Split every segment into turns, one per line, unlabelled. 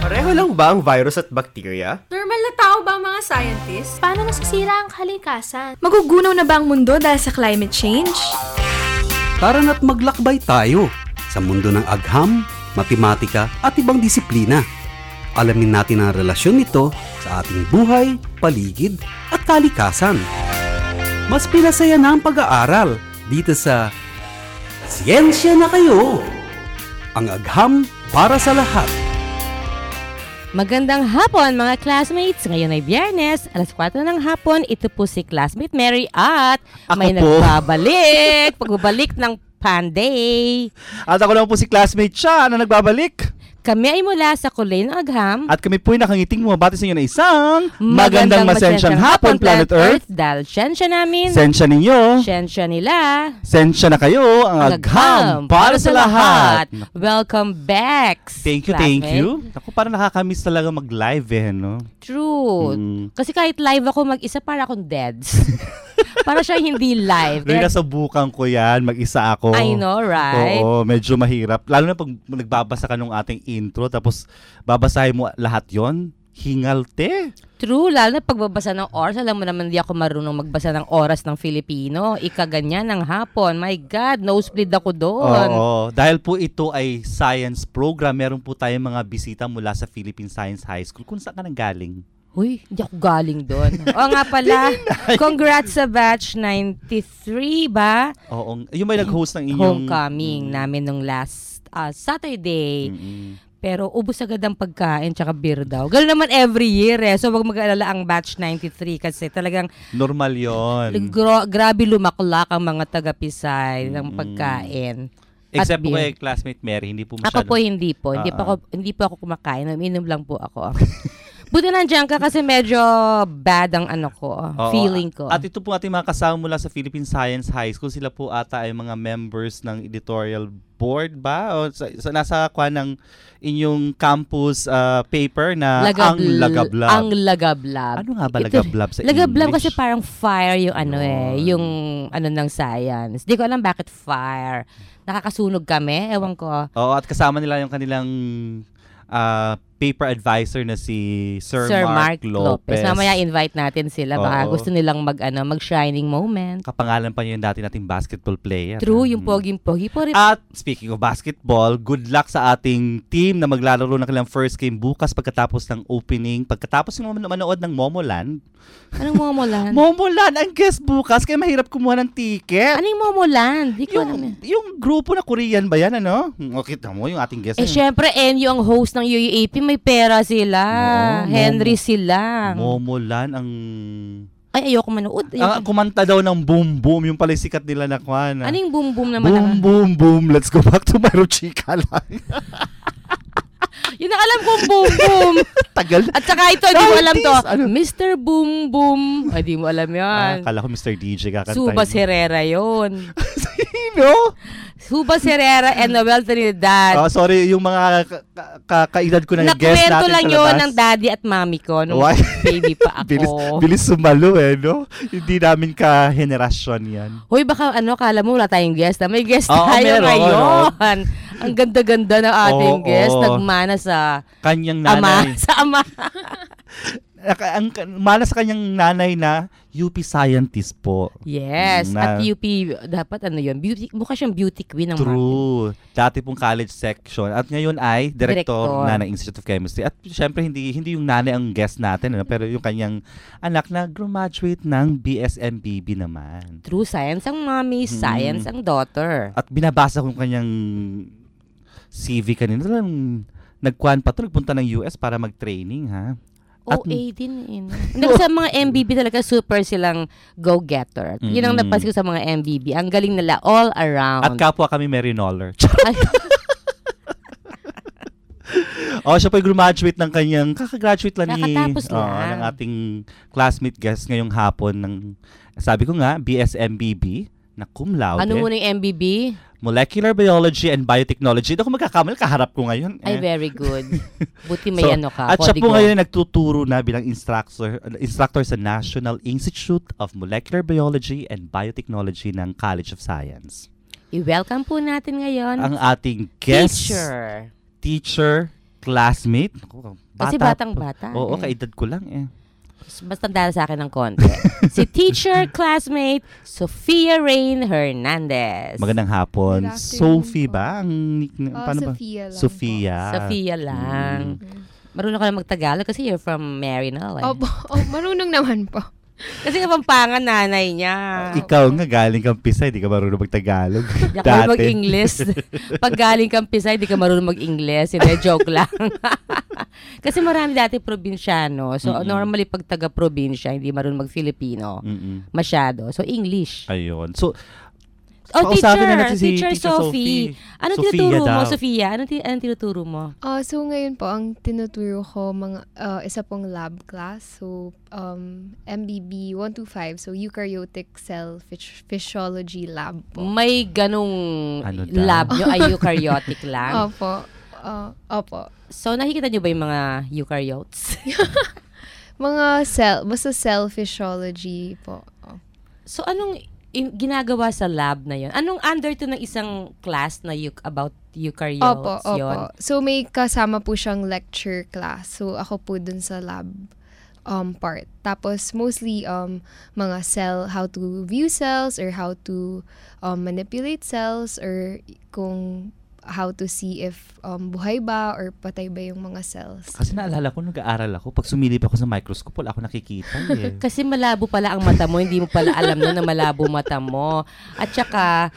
Pareho lang ba ang virus at bacteria?
Normal na tao ba ang mga scientists?
Paano nasisira ang kalikasan? Magugunaw na ba ang mundo dahil sa climate change?
Tara na't maglakbay tayo sa mundo ng agham, matematika at ibang disiplina. Alamin natin ang relasyon nito sa ating buhay, paligid at kalikasan. Mas pinasaya na ang pag-aaral dito sa Siyensya na Kayo! Ang agham para sa lahat.
Magandang hapon mga classmates! Ngayon ay Biyernes, alas 4 ng hapon. Ito po si classmate Mary at may pagbabalik ng Panday.
At ako lang po si classmate siya na nagbabalik.
Kami ay mula sa Kulay ng Agham.
At kami po ay nakangiting bumabati sa inyo na isang magandang masensyang hapon, Planet Earth.
Dahil siyensya namin,
sensya ninyo,
siyensya nila,
sensya na kayo, ang agham para sa lahat.
Welcome back,
Thank you. Ako parang nakakamiss talaga mag-live no?
True. Kasi kahit live ako mag-isa, para akong deads. Para siya hindi live.
Kaya nasubukan ko yan, mag-isa ako.
I know, right?
Oo, medyo mahirap. Lalo na pag nagbabasa ka nung ating intro, tapos babasahin mo lahat yon, hingal te.
True, lalo na pagbabasa ng oras. Alam mo naman, di ako marunong magbasa ng oras ng Filipino. Ikaganyan ng hapon. My God, nosebleed ako doon.
Oo, dahil po ito ay science program, meron po tayong mga bisita mula sa Philippine Science High School. Kung saan ka nang galing?
Uy, hindi ako galing doon. Oo nga pala, congrats sa batch 93 ba?
Oo, yung may nag-host ng inyong
homecoming namin nung last Saturday. Pero ubos agad ang pagkain tsaka beer daw. Ganoon naman every year So wag mag-alala ang batch 93 kasi talagang
normal yon.
Grabe lumaklak ang mga taga-Pisay ng pagkain.
Except po kay classmate Mary, hindi po masyado.
Ako po hindi po. Hindi po ako kumakain. Uminom lang po ako. Buti nandiyan ka kasi medyo bad ang feeling ko.
At ito po ating mga kasama mula sa Philippine Science High School. Sila po ata ay mga members ng editorial board ba? O nasa kwa ng inyong campus paper na Ang Lagablab.
Ang Lagablab.
Ano nga ba Lagablab sa
Lagablab
English?
kasi parang fire yung yung ng science. Di ko alam bakit fire. Nakakasunog kami, ewan ko.
Oo, at kasama nila yung kanilang paper advisor na si Sir Mark Lopez.
Mamaya invite natin sila. Baka gusto nilang mag-shining moment.
Kapangalan pa niyo yung dati nating basketball player.
True, yung poging-pogi po.
At speaking of basketball, good luck sa ating team na maglalaro ng kanilang first game bukas pagkatapos ng opening. Pagkatapos yung manood ng Momoland.
Anong Momoland?
Momoland ang guest bukas, kaya mahirap kumuha ng ticket.
Anong Momoland? Di ko alam.
Yung grupo na Korean ba yan, ano? Okay, mo yung ating guest.
Syempre, Enyo ang host ng UUAP, may pera sila. Henry sila.
Momoland ang...
Ay, ayoko manood.
Ang kumanta daw ng Boom Boom, yung pala sikat nila na kwan.
Ano yung Boom Boom naman?
Boom Boom Boom, let's go back to my chika lang.
Yun ang alam kong Boom Boom.
Tagal.
At saka ito, di mo alam to. Mr. Boom Boom. Ay, di mo alam yan.
Akala ko Mr. DJ kakantay.
Subas Herrera yun.
Sino?
Subas Herrera and Noel Trinidad.
Sorry, yung mga kaedad ko na guest natin sa labas.
Nakwento lang yun ng daddy at mommy ko nung baby pa ako.
Bilis sumalo no? Hindi namin ka-henerasyon yan.
Hoy, baka kala mo wala tayong guest. May guest tayo ngayon. Ang ganda-ganda ng ating guest. Nagmana sa
kanyang nanay.
Sa ama.
Mana sa kanyang nanay na UP scientist po.
Yes. At UP, dapat yun? Mukha siyang beauty queen ng
True. Dati pong college section. At ngayon ay director na ng Institute of Chemistry. At syempre, hindi yung nanay ang guest natin. Pero yung kanyang anak na graduate ng BSMBB naman.
True. Science ang mommy, science ang daughter.
At binabasa ko kanyang CV kanina. Nagkuhan pa ito. Nagpunta ng US para mag-training, ha?
OA din. Hindi sa mga MBB talaga super silang go-getter. Yun ang napansin ko sa mga MBB. Ang galing nila all around.
At kapwa kami Marinoler. Siya po graduate ng kanyang, kakagraduate lang ng ating classmate guest ngayong hapon ng, sabi ko nga, BSMBB na cum laude.
Ano muna yung MBB?
Molecular Biology and Biotechnology. Hindi ako magkakamali, kaharap ko ngayon.
Ay, very good. Buti may ka.
At siya po ngayon nagtuturo na bilang instructor sa National Institute of Molecular Biology and Biotechnology ng College of Science.
I-welcome po natin ngayon
ang ating guest
teacher
classmate. Ako,
Kasi batang-bata.
Oo,
eh.
kaedad ko lang eh.
Mas tanda sa akin ng konti. Si teacher, classmate, Sofia Rain Hernandez.
Magandang hapon.
Good afternoon
Sophie
po.
ba? Ang nickname, paano ba?
Sophia lang
Sophia.
Sofia lang. Marunong ka na mag-Tagalog kasi you're from Marinal eh.
Opo, marunong naman po.
Kasi kapampangan nanay niya.
Ikaw nga galing kang Pisay, di ka marunong mag-Tagalog.
Hindi ka marunong mag-English. Pag galing kang Pisay, di ka marunong mag-English. Hindi, joke lang. Kasi marami dati probinsyano. So, normally pag taga-probinsya, hindi marunong mag-Filipino. Masyado. So, English.
Ayun. So,
Teacher.
na natin si
Teacher Sophie. Anong
Sophia
tinuturo mo,
daw.
Sophia? Anong tinuturo mo?
So ngayon po, ang tinuturo ko, isa pong lab class. So, MBB 125. So, Eukaryotic Cell Physiology Lab po.
May ganong
Ano daw?
lab nyo ay eukaryotic lang.
Opo. Opo.
So, nakikita nyo ba yung mga eukaryotes?
Basta cell physiology po.
So, anong ginagawa sa lab na yon? Anong under to ng isang class na about eukaryotes
Opo.
yun?
So, may kasama po siyang lecture class. So, ako po dun sa lab part. Tapos, mostly, mga cell, how to view cells or how to manipulate cells or kung how to see if buhay ba or patay ba yung mga cells.
Kasi naalala ko, nag-aaral ako. Pag sumilip ako sa microscope, wala ako nakikita eh.
Kasi malabo pala ang mata mo, hindi mo pala alam na malabo mata mo. At saka,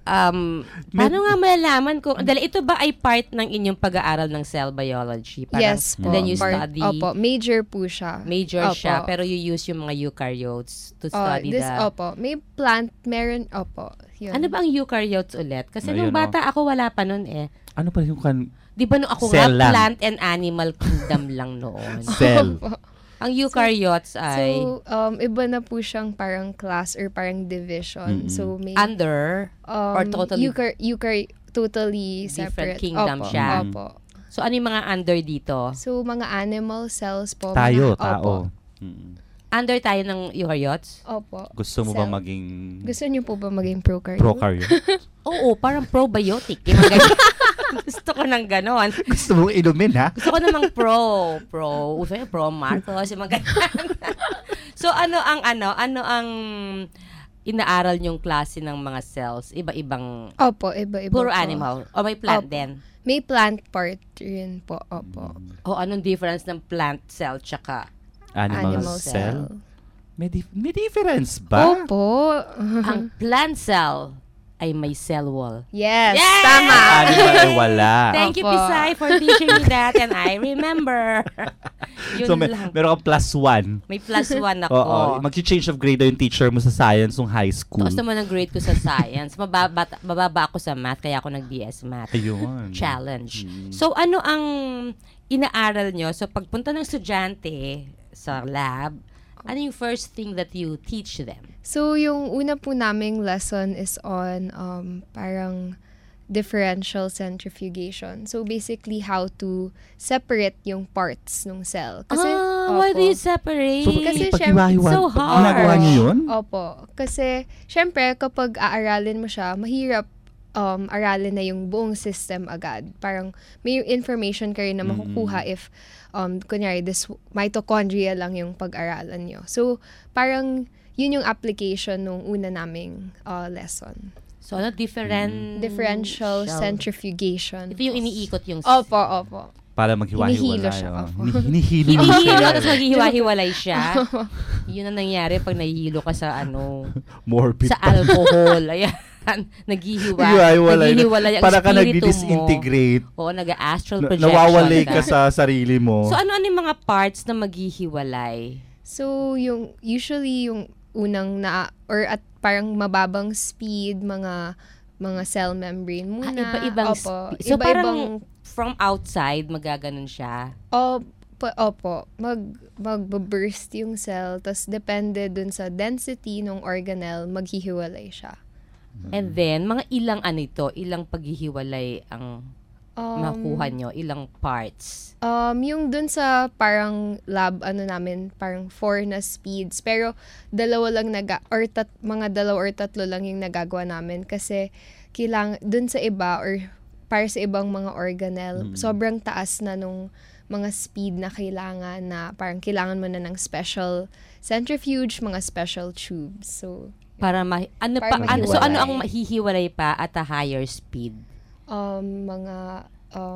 paano nga malalaman kung, dahil ito ba ay part ng inyong pag-aaral ng cell biology? Parang,
Yes po.
And then you study,
Opo, major po siya.
major
Opo.
siya, pero you use yung mga eukaryotes to study
Opo, may plant, meron, opo. Yun.
Ano ba ang eukaryotes ulit? Kasi
Ayun,
nung bata ako, wala pa nun eh.
Ano pa yung
Di ba nung ako
Cell
nga,
lang.
plant and animal kingdom lang noon.
cell?
Ang eukaryotes ay
So, iba na po siyang parang class or parang division. So, may
under or totally
totally
different
separate.
kingdom
Opo,
siya.
Opo.
So, ano yung mga under dito?
So, mga animal cells po.
Tayo,
mga,
tao.
Opo.
Under tayo ng eukaryotes?
Opo.
Gusto mo ba
Cell.
maging
Gusto niyo po ba maging prokaryote?
prokaryote?
Oo, parang probiotic. Yung mga ganyan. Gusto ko ng ganon.
Gusto mo inumin, ha?
Gusto ko namang uso yung pro Marcos, yung mga ganyan. So, ano ang inaaral yung klase ng mga cells? Iba-ibang,
Opo, iba-iba
puro
po.
animal? O may plant
Opo.
din?
May plant part rin po. Opo.
O anong difference ng plant cell tsaka
Animal
Cell.
cell? May difference ba?
Opo.
ang plant cell ay may cell wall.
Yes,
Yes!
tama.
Animal ay wala.
Thank you,
Opo.
Pisay, for teaching me that and I remember. Yun
So,
lang.
meron kang +1.
May +1 ako.
Oo. Mag-change of grade daw yung teacher mo sa science nung high school.
Taas naman ang grade ko sa science. Mababa ako sa math, kaya ako nag-BS math.
Ayun.
Challenge. So, ano ang inaaral nyo? So, pagpunta ng estudyante sa lab, ano yung first thing that you teach them?
So, yung una po naming lesson is on parang differential centrifugation. So, basically, how to separate yung parts ng cell. Kasi,
why do
opo.
you separate?
So,
Kasi
so hard.
Ginagawa niyo yun?
Opo. Kasi, syempre, kapag aaralin mo siya, mahirap aralin na yung buong system agad. Parang may information ka rin na makukuha if, kunyari, this mitochondria lang yung pag-aralan nyo. So, parang yun yung application nung una naming lesson.
So, ano?
Differential centrifugation.
Ito yung iniikot yung
Opo.
Para maghiwa-hiwala.
Hinihilo siya, opo.
Hinihilo
Hinihilo,
siya.
tapos maghihiwa-hiwalay siya. Yun ang nangyari pag nahihilo ka sa
Morbid
sa
pa.
alcohol. Ayan.
Hiwa-hiwalay.
Naghihiwalay ang
Para ka
espiritu mo.
nagdi-disintegrate.
Oo, nag-astral projection.
Nawawalay
ka.
ka sa sarili mo.
So, ano yung mga parts na maghihiwalay?
So, usually yung unang or at parang mababang speed, mga cell membrane muna.
Iba-ibang
Opo.
So,
Iba-ibang,
parang from outside, magaganon siya.
Opo. Mag-burst yung cell, tas depende dun sa density ng organelle, maghihiwalay siya.
And then, mga ilang paghihiwalay ang makuha nyo? Ilang parts?
Yung dun sa parang lab, namin, parang 4 na speeds. Pero, dalawa lang mga 2 or 3 lang yung nagagawa namin. Kasi, dun sa iba, or para sa ibang mga organelle, sobrang taas na nung mga speed na kailangan na parang kailangan mo na ng special centrifuge, mga special tubes. So,
Para
mahiwalay.
so ano ang mahihiwalay pa at a higher speed?
Mga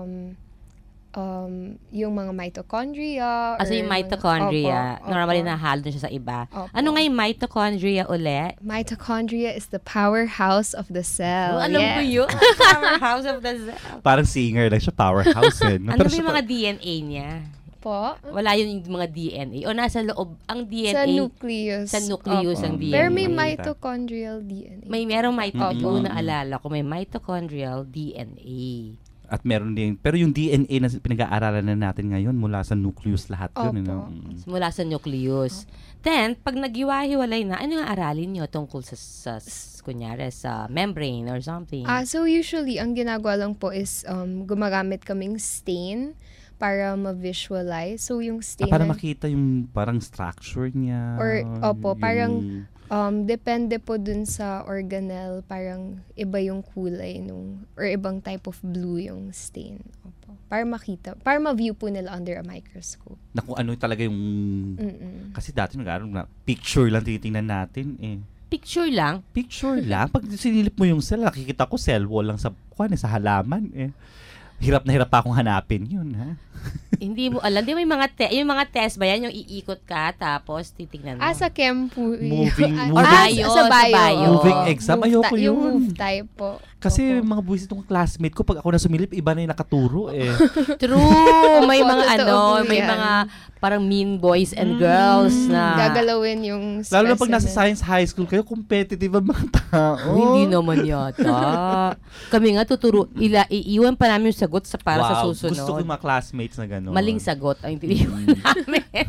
yung mga mitochondria.
So yung mitochondria, normally nahalo na siya sa iba.
Opo.
Ano nga yung mitochondria uli?
Mitochondria is the powerhouse of the cell.
Alam ko
Yes.
yun. Powerhouse of the cell.
Parang singer lang siya, powerhouse eh. No?
Ano
Pero
ba
siya
yung mga DNA niya?
Po.
Wala yun yung mga DNA. O nasa loob, ang DNA.
Sa nucleus.
Sa nucleus
Opo.
ang DNA.
Pero may
Makita.
mitochondrial DNA.
Merong
Opo.
yung naalala ko, may mitochondrial DNA.
At meron din, pero yung DNA na pinag-aaralan na natin ngayon mula sa nucleus lahat yun.
Opo.
No?
Mula sa nucleus. Then, pag naghiwa-hiwalay na, ano yung aralin nyo tungkol kunyari, sa membrane or something?
So usually, ang ginagawa lang po is gumagamit kaming stain para ma-visualize. So yung stain
Para
na-
makita yung parang structure niya.
Or, opo,
yung-
parang depende po dun sa organelle, parang iba yung kulay or ibang type of blue yung stain. Opo. Para makita, para ma-view po nila under a microscope.
na kung ano talaga yung...
Mm-mm.
Kasi dati nag-aaral na picture lang titingnan natin eh.
Picture lang.
Picture lang. Pag sinilip mo yung cell, nakikita ko cell wall lang sa halaman eh. Hirap na hirap pa akong hanapin yun, ha?
Hindi mo alam. Di may mga yung mga test ba yan? Yung iikot ka, tapos titignan mo.
Sa chem po.
Moving-
Or bio,
sa bio.
sa bio.
Moving exam, ayoko
Yung
yun.
move type po.
Kasi
Opo.
mga buwis itong classmate ko, pag ako na sumilip, iba na yung nakaturo eh.
True. May
Opo,
mga
totoo po
may
yan.
mga parang mean boys and girls na...
Gagalawin yung
Lalo na pag nasa
specimen.
science high school kayo, competitive ang mga tao.
Oh, hindi naman yata. Kami nga iiwan pa namin yung sagot para sa susunod.
Gusto ko yung mga classmates na gano'n.
Maling sagot ang tiniwan namin.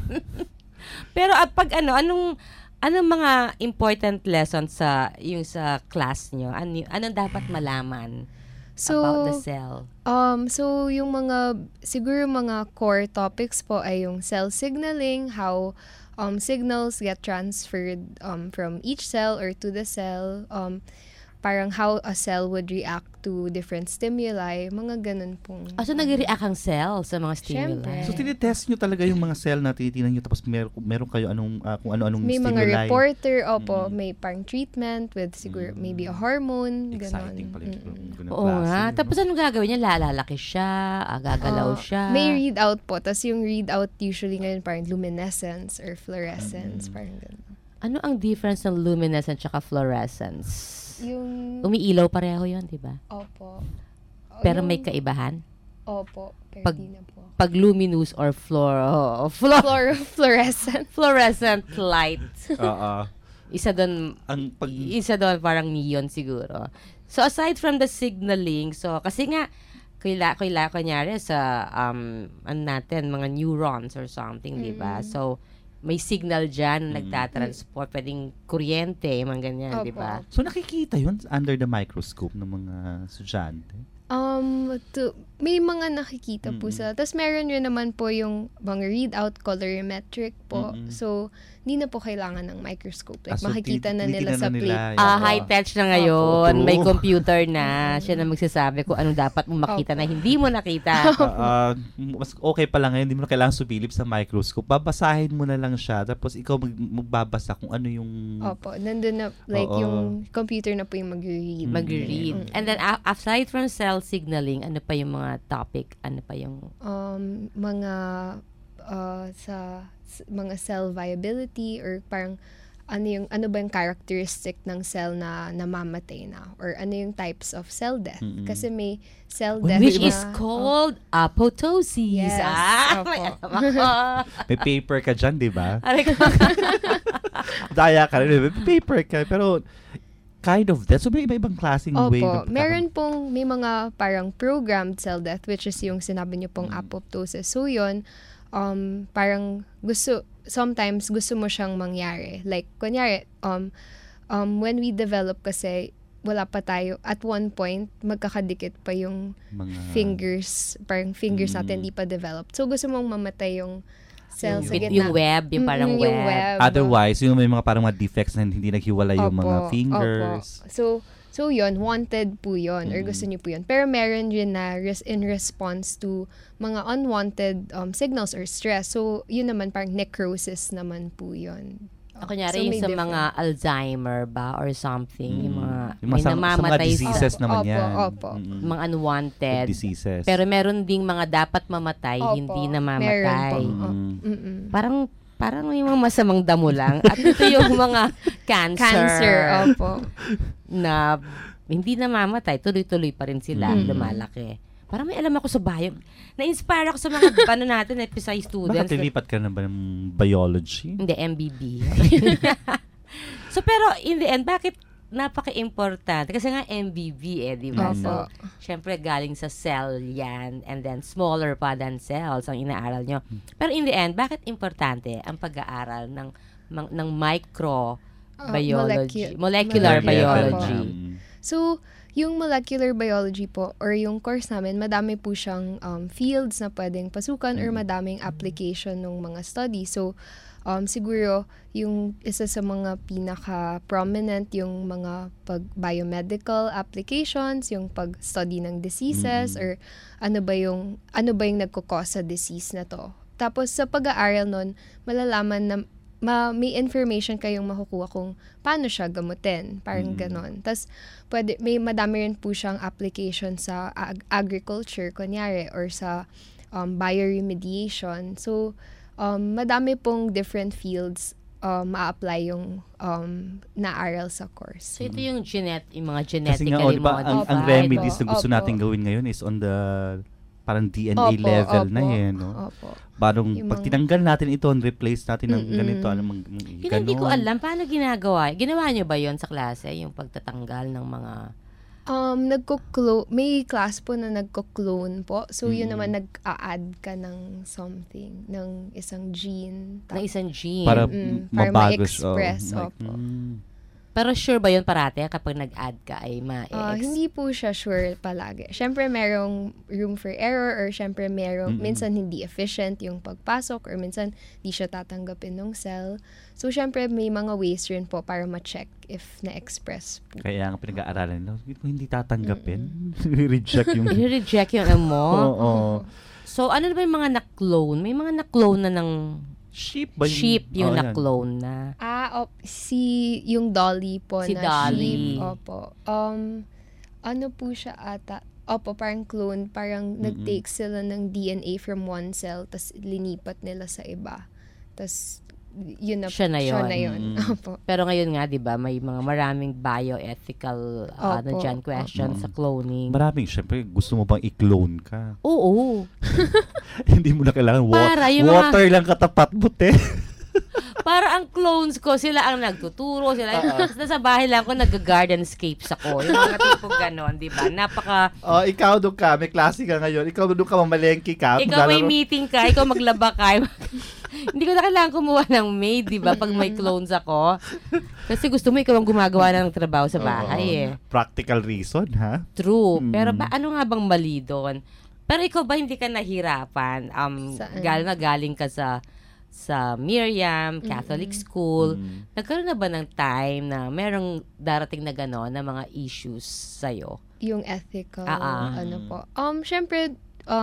Pero anong mga important lessons sa class nyo? Anong dapat malaman about the cell?
So yung siguro mga core topics po ay yung cell signaling, how signals get transferred from each cell or to the cell, parang how a cell would react to different stimuli, mga ganun pong.
So nag-react ang cell sa mga stimuli?
Syempre.
So, tinitest nyo talaga yung mga cell na tinitingnan nyo tapos meron kayo kung ano-anong
May
stimuli.
mga reporter, may parang treatment with siguro maybe a hormone,
Exciting
ganun.
pala yung ganun
Oo
klase,
nga.
no?
Tapos anong gagawin niya? Lalaki siya? Gagalaw siya?
May readout po. Tapos yung readout usually ngayon parang luminescence or fluorescence, parang ganun.
Ano ang difference ng luminescence at fluorescence?
Yung,
Umiilaw pareho yun, di ba?
opo.
Pero
Yung-
may kaibahan?
Opo, pero
Pag-
di na po.
Pag luminous or
Fluorescent.
fluorescent light.
Oo.
Isa doon parang neon siguro. So aside from the signaling, so kasi nga kunyari sa natin mga neurons or something, di ba? So may signal dyan na nagtatransport, pwedeng kuryente, mga ganyan, di ba?
So, nakikita yun under the microscope ng mga estudyante?
May mga nakikita po sila. Tapos meron yun naman po yung mga readout colorimetric po. So, hindi na po kailangan ng microscope. Like,
So,
makikita na nila sa
tinitingnan
plate.
yung-
High-tech na ngayon.
Opo.
May computer na. Siya na magsasabi kung anong dapat mo makita na hindi mo nakita.
Mas okay pa lang ngayon, hindi mo na kailangan subilip sa microscope. Babasahin mo na lang siya, tapos ikaw magbabasa kung ano yung...
Opo. Nandun na, like,
Oo.
yung computer na po yung mag-read.
Mag-read. And then, aside from cell signaling, ano pa yung mga topic? Ano pa yung...
Mga mga cell viability or parang ano ba yung characteristic ng cell na namamatay na or ano yung types of cell death kasi may cell death
Which
na,
is called apoptosis.
Yes. Opo.
May alam ako.
May paper ka dyan, di ba?
Aray ko.
Daya ka rin. May paper ka. Pero, kind of death. So, may iba-ibang klaseng way.
Opo, meron pong may mga parang programmed cell death which is yung sinabi niyo pong apoptosis. So yun, parang sometimes gusto mo siyang mangyari. Like, kunyari, when we develop kasi, wala pa tayo, at one point, magkakadikit pa yung
mga
fingers, parang fingers natin hindi pa developed. So, gusto mong mamatay yung cell sa gitna.
Yung web, yung parang
Yung
web.
Otherwise, yung may mga parang mga defects na hindi naghiwala yung mga
Opo,
fingers.
opo. So, So yun, wanted po yun, or gusto niyo po yun. Pero meron din na in response to mga unwanted signals or stress. So yun naman, parang necrosis naman po yun.
Kunyari, yung
may
sa
different.
mga Alzheimer ba or something, yung mga,
Yung
may
sa mga
namamatay
diseases
Opo,
naman
opo,
yan.
opo.
mga unwanted.
Diseases.
Pero meron ding mga dapat mamatay,
Opo,
hindi
meron
namamatay.
po.
Parang may mga masamang damo lang. At ito yung mga
Cancer, opo.
na hindi namamatay, tuloy-tuloy pa rin sila, lumalaki. Parang may alam ako sa bio. Na-inspire ako sa mga natin, FSI students.
Bakit lilipat ka na ba ng biology?
Hindi, MBB. So, pero in the end, bakit napaka-importante? Kasi nga MBB di ba?
Opo.
So, syempre galing sa cell yan and then smaller pa than cells ang inaaral nyo. Pero in the end, bakit importante ang pag-aaral ng microbiology, molecular biology?
So, yung molecular biology po, or yung course namin, madami po siyang fields na pwedeng pasukan or madaming application ng mga study. So, siguro, yung isa sa mga pinaka-prominent, yung mga biomedical applications, yung pag-study ng diseases, or ano ba yung nagkukos sa disease na to. Tapos, sa pag-aaral nun, malalaman na may information kayong makukuha kung paano siya gamutin. Parang ganon. Tapos, may madami rin po siyang application sa agriculture, kunyari, or sa bioremediation. So, madami pong different fields ma-apply yung naaral sa course.
So, ito yung mga
Kasi
genetically
nga,
modified.
ang remedies na gusto
Opo.
natin gawin ngayon is on the parang DNA
Opo,
level
opo,
na yan, no?
Opo.
Parang
Yung
pag
mga-
tinanggal natin ito and replace natin ng ganito,
Yun, hindi ko alam. Paano ginagawa? Ginawa nyo ba yon sa klase? Yung pagtatanggal ng mga...
May class po na nagko-clone po. So, yun naman nag-a-add ka ng something, ng isang gene.
ng isang gene.
Para
para
mabago siya.
ma-express.
Like,
Opo.
Pero sure ba yun parate kapag nag-add ka ay
Hindi po siya sure palagi. Siyempre, merong room for error or siyempre minsan hindi efficient yung pagpasok or minsan di siya tatanggapin ng cell. So, siyempre, may mga ways rin po para ma-check if na-express po.
Kaya nga pinag-aaralan, no? Hindi tatanggapin. Reject yung...
I-reject yung mo.
Oo.
So, ano na ba yung mga na-clone? May mga na-clone na ng
Sheep ba yung...
sheep yung
yan.
na-clone na.
Yung Dolly po
Si
na
Dolly.
sheep. Opo. Ano po siya ata? Opo, parang clone. Parang nag-take sila ng DNA from one cell, tas linipat nila sa iba. Tas, yun na,
Siya na
yun. Opo.
Pero ngayon nga, di ba, may mga maraming bioethical
Opo.
questions sa cloning.
Maraming, syempre, gusto mo bang i-clone ka?
Oo.
Hindi mo na kailangan
Para yung
water lang katapat mo, te.
Para ang clones ko, sila ang nagtuturo. Nasa bahay lang ako, nag-gardenscapes ako. Yung mga tipong ganon, di ba? Napaka...
Ikaw doon ka, may klase ka ngayon. Ikaw doon ka, mamalengke ka.
Ikaw may meeting ka, ikaw maglaba ka. Hindi ko na kailangan kumuha ng maid, di ba? Pag may clones ako. Kasi gusto mo ikaw ang gumagawa ng trabaho sa bahay eh.
Practical reason, ha?
True. Pero ano nga bang mali doon? Pero ikaw ba hindi ka nahirapan?
Saan?
Galing ka sa Miriam, Catholic school. Nagkaroon na ba ng time na merong darating na gano'n na mga issues sa'yo?
Yung ethical, ano po. Syempre,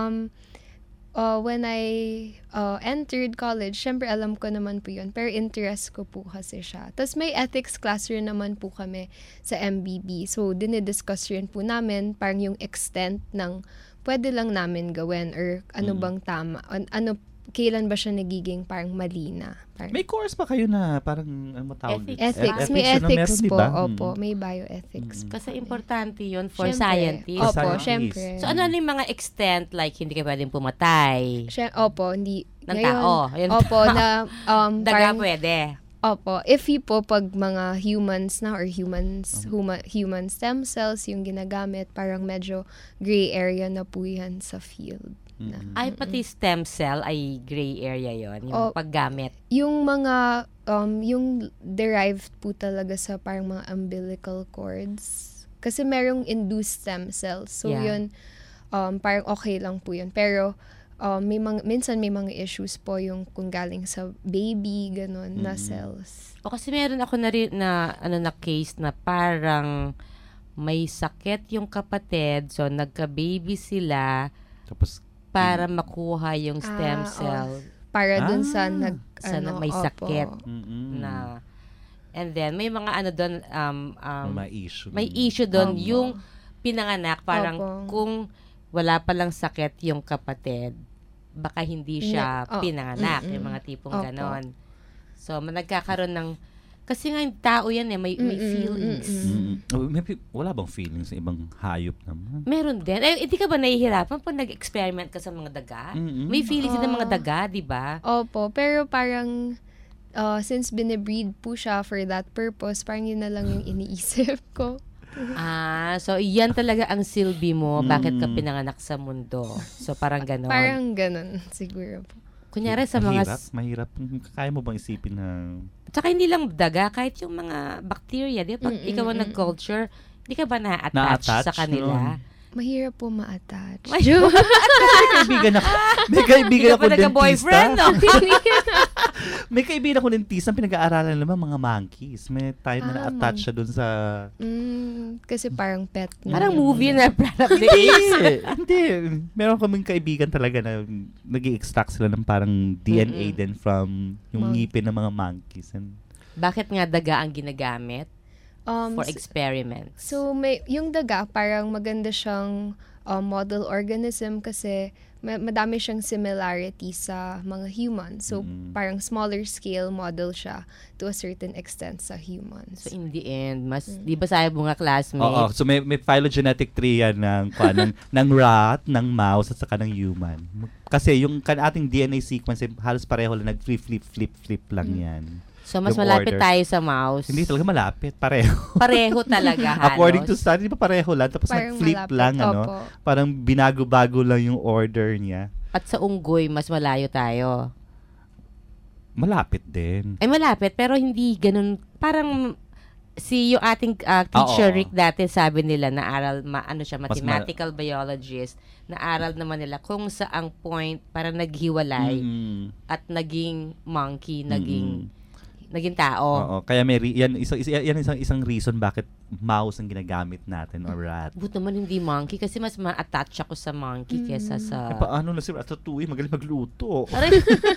when I entered college, syempre alam ko naman po yun. Pero interest ko po kasi siya. Tapos may ethics class rin naman po kami sa MBB. So, dinidiscuss rin po namin parang yung extent ng pwede lang namin gawin or ano bang tama. Kailan ba siya nagiging parang mali na? Parang,
May course pa kayo na parang, ano matawag?
Ethics.
May
na
ethics
meron,
po.
diba?
Opo, may bioethics.
Kasi importante yun for
Syempre.
scientists.
Opo,
Scientist.
syempre.
So, ano yung mga extent like hindi ka pwedeng pumatay?
Opo, hindi.
Ng
Ngayon,
tao. Yun.
Opo, na
Daga
parang,
pwede.
opo, iffy po pag mga humans na or human stem cells yung ginagamit, parang medyo gray area na po yan sa field.
Ay, pati stem cell ay gray area yon yung paggamit.
Yung mga, yung derived po talaga sa parang mga umbilical cords. Kasi merong induced stem cells. So,
Yeah.
yun, parang okay lang po yun. Pero, minsan may mga issues po yung kung galing sa baby, ganun, na cells.
O kasi meron ako na case na parang may sakit yung kapatid, so nagka-baby sila
Tapos,
para makuha yung stem cell
Para dun sa
sa may sakit
mm-mm.
na. And then may mga ano doon
may issue.
may issue doon
Opo.
yung pinanganak, parang
Opo.
kung wala palang sakit yung kapatid, baka hindi siya pinanganak, yung mga tipong
Opo.
ganon. So nagkakaroon ng, kasi nga yung tao yan may feelings.
Wala bang feelings sa ibang hayop naman?
Meron din. Hindi ka ba nahihirapan pag nag-experiment ka sa mga daga? May feelings din ng mga daga, di ba?
Opo, pero parang since binibreed po siya for that purpose, parang yun na lang yung iniisip ko.
So yan talaga ang silbi mo, bakit ka pinanganak sa mundo. So parang ganon.
Parang ganun siguro po.
Kunyari sa mga...
Mahirap. Kaya mo bang isipin na...
Tsaka hindi lang daga, kahit yung mga bacteria, di ba? Pag ikaw ang nag-culture, di ka ba na-attach sa kanila?
Mahirap po ma-attach.
May kaibigan ako. May kaibigan ako dentista.
boyfriend, no?
May kaibigan ako dentista, pinag-aaralan naman mga monkeys. May time na na-attach siya dun sa...
Kasi parang pet na.
Parang movie na product the apes.
Hindi. Meron kaming kaibigan talaga na nag-i-extract sila ng parang DNA din from yung ngipin ng mga monkeys. And
Bakit nga daga ang ginagamit? For experiments.
So, yung daga, parang maganda siyang model organism kasi madami siyang similarity sa mga humans. So, parang smaller scale model siya to a certain extent sa humans.
So, in the end, di ba sabi mo nga classmate?
Oo. So, may phylogenetic tree yan ng rat, ng mouse, at saka ng human. Kasi yung ating DNA sequence, halos pareho lang, nag-flip lang yan.
So, mas
yung
malapit
order.
tayo sa mouse.
Hindi talaga malapit. Pareho.
Pareho talaga, halos.
According to study, di ba pareho lang? Tapos
Parang
nag-flip
malapit.
lang,
Opo.
Parang binago-bago lang yung order niya.
At sa unggoy, mas malayo tayo.
Malapit din.
Ay, malapit, pero hindi ganun. Parang yung ating teacher Rick dati, sabi nila, naaral, mathematical biologist, naaral naman nila kung saang point parang naghiwalay at naging monkey, naging tao.
Oo, kaya yan isang reason bakit mouse ang ginagamit natin or rat.
Buto man hindi monkey kasi mas ma-attach ako sa monkey kesa sa...
Paano na si Ratatouille magaling magluto?
Aray.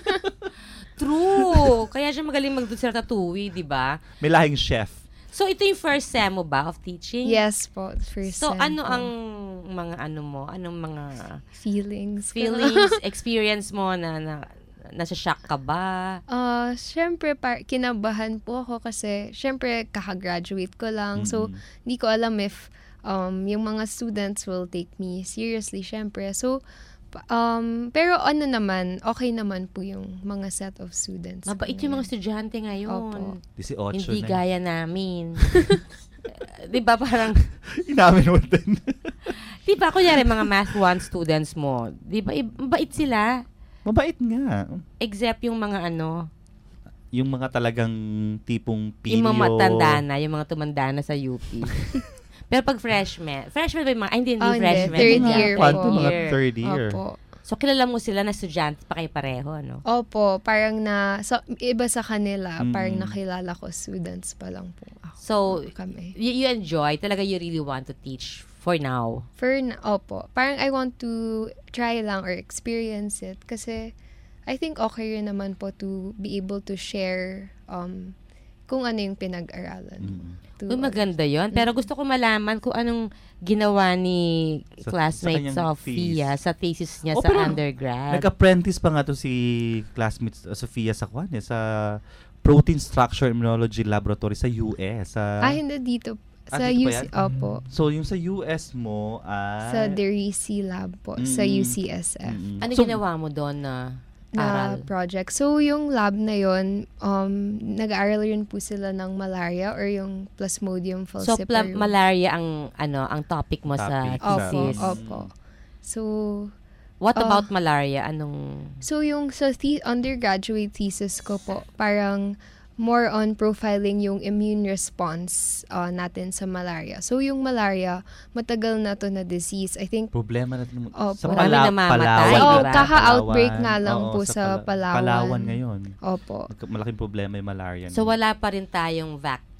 True. Kaya siya magaling magluto sa Ratatouille, di ba?
May lahing chef.
So, ito yung first sem mo ba of teaching?
Yes po, first
So,
sem
ano
po.
ang mga anong mga
feelings,
experience mo na nasa shock ka ba?
Syempre, kinabahan po ako kasi syempre kakagraduate ko lang. So, hindi ko alam if yung mga students will take me seriously, syempre. So, pero ano naman, okay naman po yung mga set of students.
Mabait yung mga estudyante ngayon.
Opo.
18
Hindi
na.
gaya namin. Di ba parang...
Inamin mo din.
Di ba, kunyari mga Math 1 students mo, di ba, mabait sila?
Mabait nga.
Except yung mga
yung mga talagang tipong pilyo.
yung mga matanda na, yung mga tumanda na sa UP. Pero pag freshman ba yung mga, hindi freshman.
Third year po.
Mga third year.
Opo.
So, kilala mo sila na estudyante pa kayo pareho, ano?
Opo, parang iba sa kanila, parang nakilala ko students pa lang po ako.
So,
kami.
you enjoy, talaga you really want to teach for now?
Opo. Parang I want to try lang or experience it kasi I think okay rin naman po to be able to share kung ano yung pinag-aralan.
Maganda yon. Pero gusto ko malaman kung anong ginawa ni classmate Sophia sa thesis niya sa undergrad.
Nag-apprentice pa nga to si classmate Sophia sa sa Protein Structure Immunology Laboratory sa US.
Hindi dito. Sa
dito
UC, opo.
So, yung sa US mo
sa Derisi Lab po, sa UCSF.
Ano ginawa mo doon na aral?
Project. So, yung lab na yon nag-aaral rin po sila ng malaria or yung Plasmodium falciparum.
So, malaria ang topic mo sa thesis.
Opo. So,
what about malaria?
So, yung sa undergraduate thesis ko po, parang more on profiling yung immune response natin sa malaria. So, yung malaria, matagal na to na disease. I think,
problema natin sa
Palawan.
Diba?
Kaka-outbreak nga lang po sa Palawan.
Palawan ngayon.
Opo.
Malaking problema yung malaria.
So, wala pa rin tayong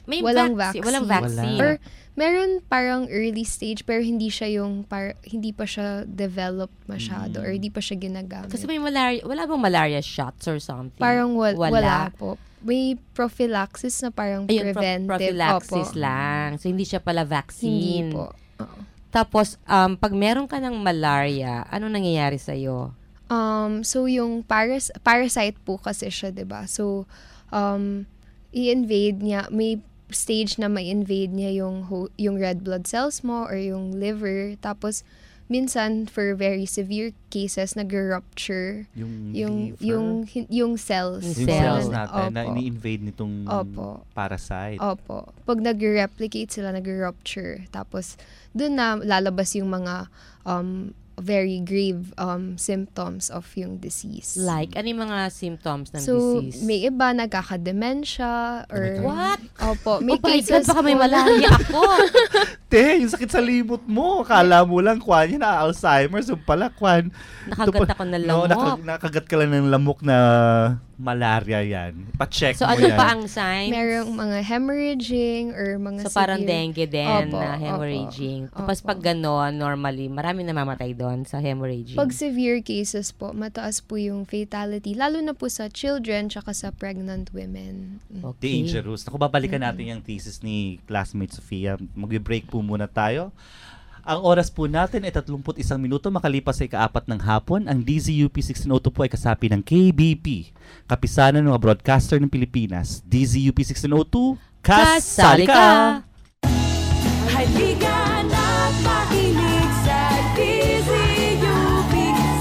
May
walang
Walang
vaccine.
vaccine.
Or meron parang early stage pero hindi pa siya developed masyado or hindi pa siya ginagamit.
Kasi may malaria, wala bang malaria shots or something?
Parang wala po. May prophylaxis na parang
Ayun,
preventive.
prophylaxis
Opo.
lang. So, hindi siya pala vaccine.
Hindi po. Oo.
Tapos, pag meron ka ng malaria, ano nangyayari sa'yo?
So yung parasite po kasi siya, 'di ba? So i-invade niya, may stage na ma-invade niya yung red blood cells mo or yung liver, tapos minsan for very severe cases nag-rupture yung cells.
Yung cells
Ganun.
natin na
Opo.
ini-invade nitong
Opo.
parasite.
Opo. Pag nag-replicate sila, nag-rupture. Tapos, dun na lalabas yung mga very grave symptoms of yung disease.
Like, ano yung mga symptoms ng
So,
disease?
may iba nagkaka-dementia or...
What?
Opo.
Oh
May
my God,
cases
baka may
po na-
malaria ako.
Te, yung sakit sa limot mo. Kala mo lang, kwan, yun na Alzheimer's. Yung pala, kwan.
Nakagat ako ng lamok.
Nakagat ka lang ng lamok na malaria yan. Pa-check
So,
mo
ano
yan.
pa ang signs?
Merong mga hemorrhaging or mga
So, parang
severe-
dengue din
Opo,
na
opo.
hemorrhaging. Tapos,
Opo.
pag gano'n, normally, marami namamatay doon sa hemorrhaging.
Pag severe cases po, mataas po yung fatality. Lalo na po sa children tsaka sa pregnant women.
Okay.
Dangerous. Naku, babalikan natin yung thesis ni classmate Sofia. Mag-break po muna tayo. Ang oras po natin ay 31 minuto makalipas sa ika-4 ng hapon. Ang DZUP 1602 po ay kasapi ng KBP, Kapisanan ng mga Broadcaster ng Pilipinas. DZUP 1602, kasali ka!
Halika na't makinig sa DZUP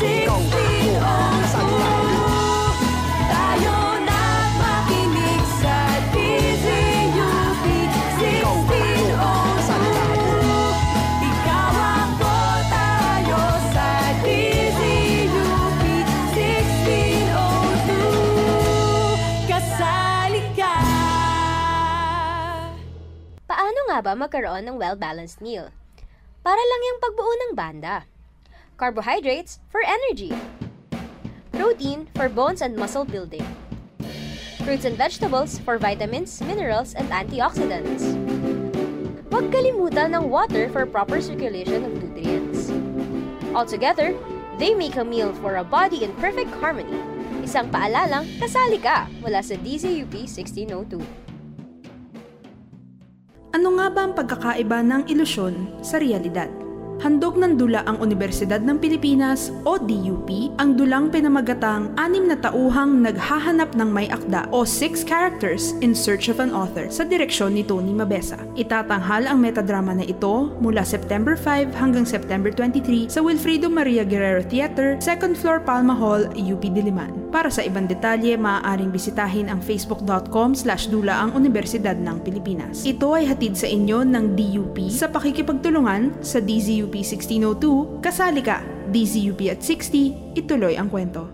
1602. Tayo na't makinig sa DZUP 1602. Ikaw ako, tayo sa DZUP 1602. Kasali ka!
Paano nga ba magkaroon ng well-balanced meal? Para lang yung pagbuo ng banda. Carbohydrates for energy. Protein for bones and muscle building. Fruits and vegetables for vitamins, minerals, and antioxidants. Huwag kalimutan ng water for proper circulation of nutrients. Altogether, they make a meal for a body in perfect harmony. Isang paalalang kasali ka mula sa DZUP 1602.
Ano nga ba ang pagkakaiba ng ilusyon sa realidad? Handog ng dula ang Universidad ng Pilipinas o DUP ang dulang pinamagatang 6 na tauhang naghahanap ng may akda o 6 characters in search of an author sa direksyon ni Tony Mabesa. Itatanghal ang metadrama na ito mula September 5 hanggang September 23 sa Wilfrido Maria Guerrero Theater, 2nd floor Palma Hall, UP Diliman. Para sa ibang detalye, maaaring bisitahin ang facebook.com/dula ang Universidad ng Pilipinas. Ito ay hatid sa inyo ng DUP sa pakikipagtulungan sa DZUP 1602, kasali ka, DZUP at 60, ituloy ang kwento.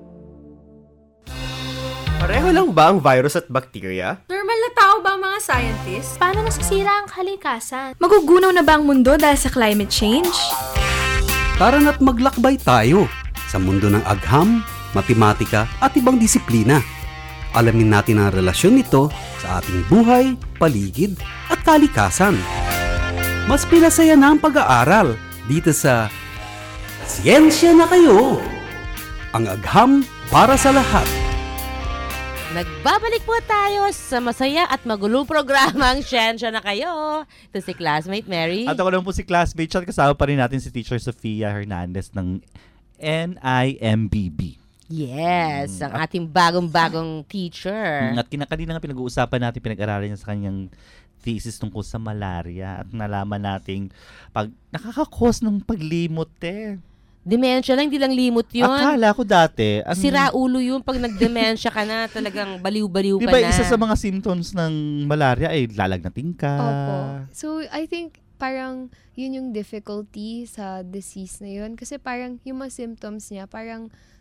Pareho lang ba ang virus at bacteria?
Normal na tao ba ang mga scientists?
Paano nasisira ang kalikasan? Magugunaw na ba ang mundo dahil sa climate change?
Tara na't maglakbay tayo sa mundo ng agham, matematika at ibang disiplina. Alamin natin ang relasyon nito sa ating buhay, paligid at kalikasan. Mas pinasaya na ang pag-aaral dito sa Siyensya na Kayo! Ang agham para sa lahat.
Nagbabalik po tayo sa masaya at magulong programang Siyensya na Kayo. Ito si classmate Mary.
At ako lang po si classmate Chad. Kasama pa rin natin si Teacher Sofia Hernandez ng NIMBB.
Yes, ang ating bagong-bagong teacher.
At kanina nga pinag-uusapan natin, pinag-aralan niya sa kanyang thesis tungkol sa malaria at nalaman nating pag nakaka-cause ng paglimot
Dementia lang, hindi lang limot yun.
Akala ko dati.
Sira ulo yun pag nag-dementia ka na, talagang baliw-baliw ka
Diba
na.
isa sa mga symptoms ng malaria ay lalagnating ka?
Opo. So, I think parang yun yung difficulty sa disease na yun. Kasi parang yung mga symptoms niya, parang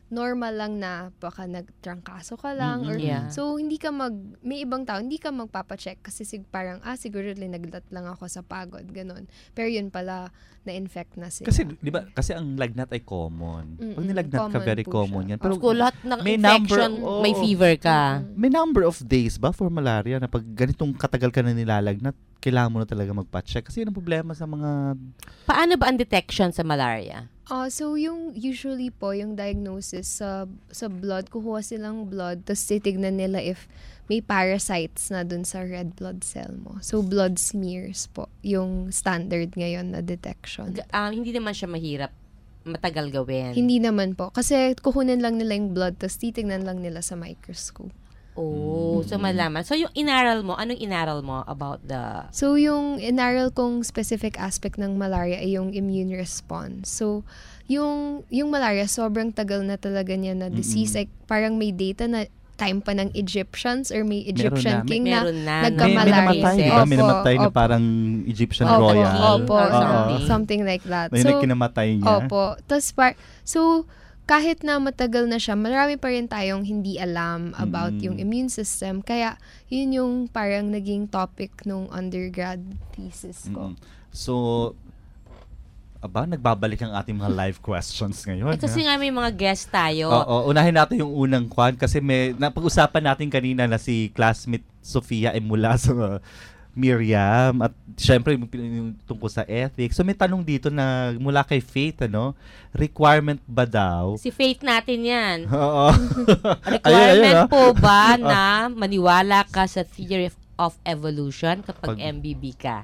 normal lang na baka nagtrangkaso ka lang or
Yeah.
so hindi ka may ibang tao hindi ka magpapacheck kasi parang siguro naglat lang ako sa pagod ganun, pero yun pala na-infect na sila.
Kasi, di ba, kasi ang lagnat ay common. Pag nilagnat ka,
Common
very
po
common
siya.
yan. Pero
Pero lahat ng
may
infection,
number-
may
oo.
fever ka.
may number of days ba for malaria na pag ganitong katagal ka na nilalagnat, kailangan mo na talaga magpa-check. Kasi yun ang problema sa mga...
Paano ba ang detection sa malaria?
So yung usually po yung diagnosis sa blood, kukuha silang blood tapos titignan nila if may parasites na dun sa red blood cell mo. So blood smears po yung standard ngayon na detection.
Hindi naman siya mahirap, matagal gawin.
Hindi naman po kasi kukunin lang nila yung blood tapos titignan lang nila sa microscope.
So malaman. So yung inaral mo, anong inaral mo about the...
So, yung inaral kong specific aspect ng malaria ay yung immune response. So, yung malaria, sobrang tagal na talaga niya na disease. Like, parang may data na time pa ng Egyptians or may Egyptian
na.
king
Meron na.
May
nagka-malaria.
namatay, di ba? May
Opo,
namatay na
opo.
parang Egyptian
Opo,
royal.
opo,
Or
something like that.
Na yun ang kinamatay niya.
Opo. Tapos, so, kahit na matagal na siya, marami pa rin tayong hindi alam about yung immune system. Kaya, yun yung parang naging topic nung undergrad thesis ko.
So, nagbabalik ang ating mga live questions ngayon.
kasi nga may mga guest tayo.
Oo, unahin natin yung unang kwan kasi may napag-usapan natin kanina na si classmate Sofia ay mula sa Miriam at syempre yung tungkol sa ethics. So may tanong dito na mula kay Faith, requirement ba daw?
Si Faith natin yan.
Oo.
Requirement po ba na maniwala ka sa theory of evolution kapag MBB ka?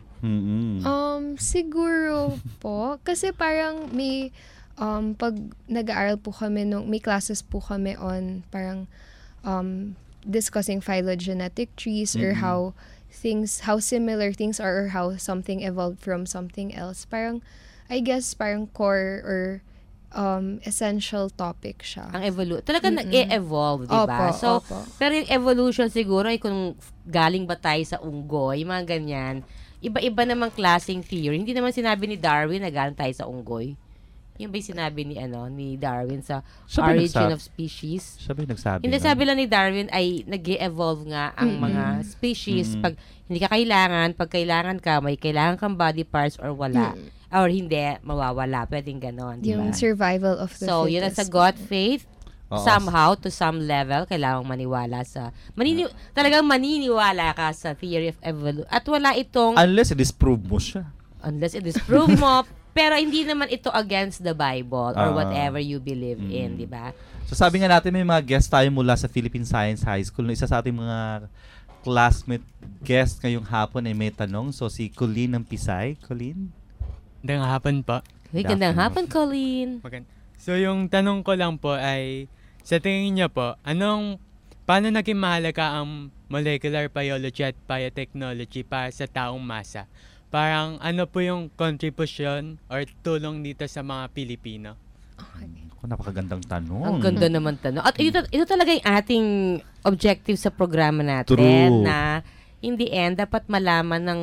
Siguro po. Kasi parang may, pag nag-aaral po kami, may classes po kami on parang discussing phylogenetic trees or how similar things are or how something evolved from something else. Parang, I guess, parang core or essential topic siya.
Ang talagang nag-e-evolve, di ba?
Opo,
So,
opo.
pero yung evolution siguro ay kung galing ba tayo sa unggoy, mga ganyan. Iba-iba namang klaseng theory. Hindi naman sinabi ni Darwin na galing tayo sa unggoy. Yung ba yung sinabi ni Darwin sa Origin of Species?
Siya ba yung nagsabi?
Hindi, sabi lang ni Darwin ay nag-e-evolve nga ang mga species. Pag hindi ka kailangan, pag kailangan ka, may kailangan kang body parts or wala. Or hindi, mawawala. Pwedeng ganon, di ba?
Yung survival of the
So, yun ang sa
fittest.
God faith.
Oo.
Somehow, to some level, kailangang maniwala sa... talagang maniniwala ka sa theory of evolution. At wala itong...
Unless i-disprove mo siya.
unless it is prove mo, pero hindi naman ito against the Bible or whatever you believe in, di ba?
So sabi nga natin may mga guest tayo mula sa Philippine Science High School. Isa sa ating mga classmate guest ngayong hapon ay may tanong. So si Colleen ng Pisay. Colleen?
Magandang hapon po.
Hey, gandang hapon, Colleen.
So yung tanong ko lang po ay, sa tingin niyo po, paano naging mahalaga ang molecular biology at biotechnology para sa taong masa? Parang ano po yung contribution or tulong dito sa mga Pilipino?
Napakagandang tanong.
Ang ganda naman tanong. At ito talaga yung ating objective sa programa natin.
True.
Na in the end, dapat malaman ng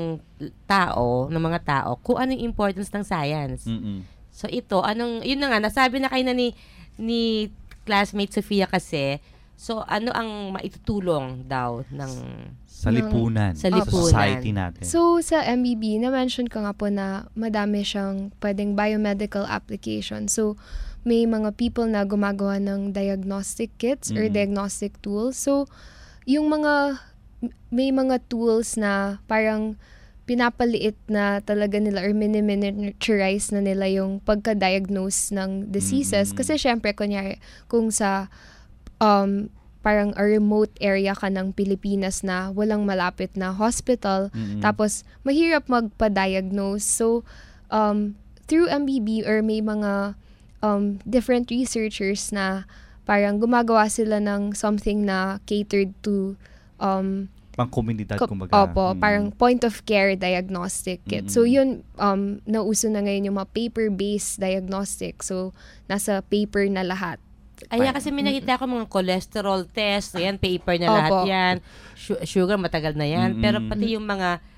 mga tao, kung ano yung importance ng science. So ito, yun na nga, nasabi na kayo na ni classmate Sofia kasi, so ano ang maitutulong daw ng...
Sa lipunan.
Sa lipunan.
Society natin.
So, sa MBB, na-mention ko nga po na madami siyang pwedeng biomedical application. So, may mga people na gumagawa ng diagnostic kits or diagnostic tools. So, may mga tools na parang pinapaliit na talaga nila or miniaturize na nila yung pagka-diagnose ng diseases. Kasi syempre, kunyari, kung sa parang a remote area ka ng Pilipinas na walang malapit na hospital, tapos mahirap magpa-diagnose. So, through MBB or may mga different researchers na parang gumagawa sila ng something na catered to
pang-komunidad, kumbaga.
Opo, parang point-of-care diagnostic kit. So, yun, nauso na ngayon yung mga paper-based diagnostic. So, nasa paper na lahat.
Ayan, kasi may nakita ko mga cholesterol test, ayan, paper na lahat
Opo.
yan. Sugar, matagal na yan. Pero pati yung mga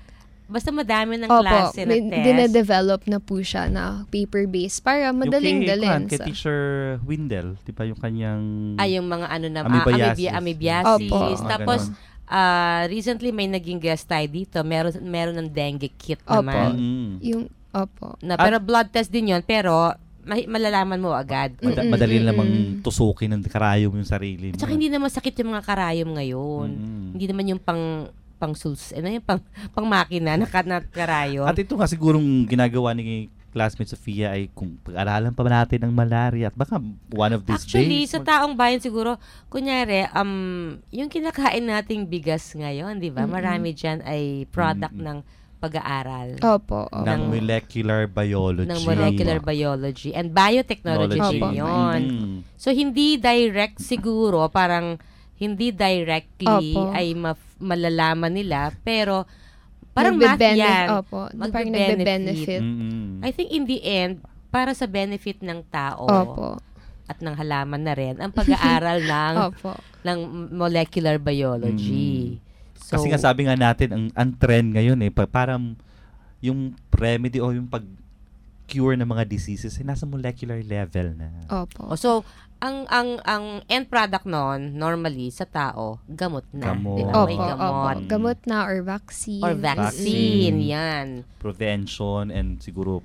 basta madami ng
Opo,
klase na
may
test.
dine-develop na po siya na paper-based para madaling dalhin.
Kay Teacher Windel, di ba yung kanyang...
Yung mga ano na,
Amoebiasis.
amoebiasis.
Opo.
Tapos,
Mga
recently may naging guest tayo dito. Meron ng dengue kit
Opo.
naman.
Yung, opo.
Pero blood test din yon, pero malalaman mo agad.
Madali namang tusukin ng karayom yung sarili mo.
At saka hindi naman sakit yung mga karayom ngayon. Hindi naman yung pang makina na karayom.
At ito nga sigurong ginagawa ni classmate Sofia ay kung pag-aralan pa natin ng malaria at baka one of these
Actually,
days.
sa taong bayan siguro, kunyari, yung kinakain nating bigas ngayon, di ba? Marami dyan ay product ng pag-aaral.
Opo.
Ng molecular biology.
Ng molecular biology and biotechnology
Opo.
yun. So, hindi direct siguro, parang hindi directly
Opo.
ay malalaman nila, pero parang math yan.
Opo. Parang nagbe-benefit.
I think in the end, para sa benefit ng tao
Opo.
at ng halaman na rin, ang pag-aaral ng molecular biology. So,
kasi nga sabi nga natin, ang trend ngayon parang yung remedy o yung pag-cure ng mga diseases ay nasa molecular level na.
Opo.
So, ang end product nun, normally, sa tao, gamot na.
Gamot.
Diba? May
Opo.
gamot.
Opo. Gamot na or vaccine.
Or vaccine, yan.
Prevention and siguro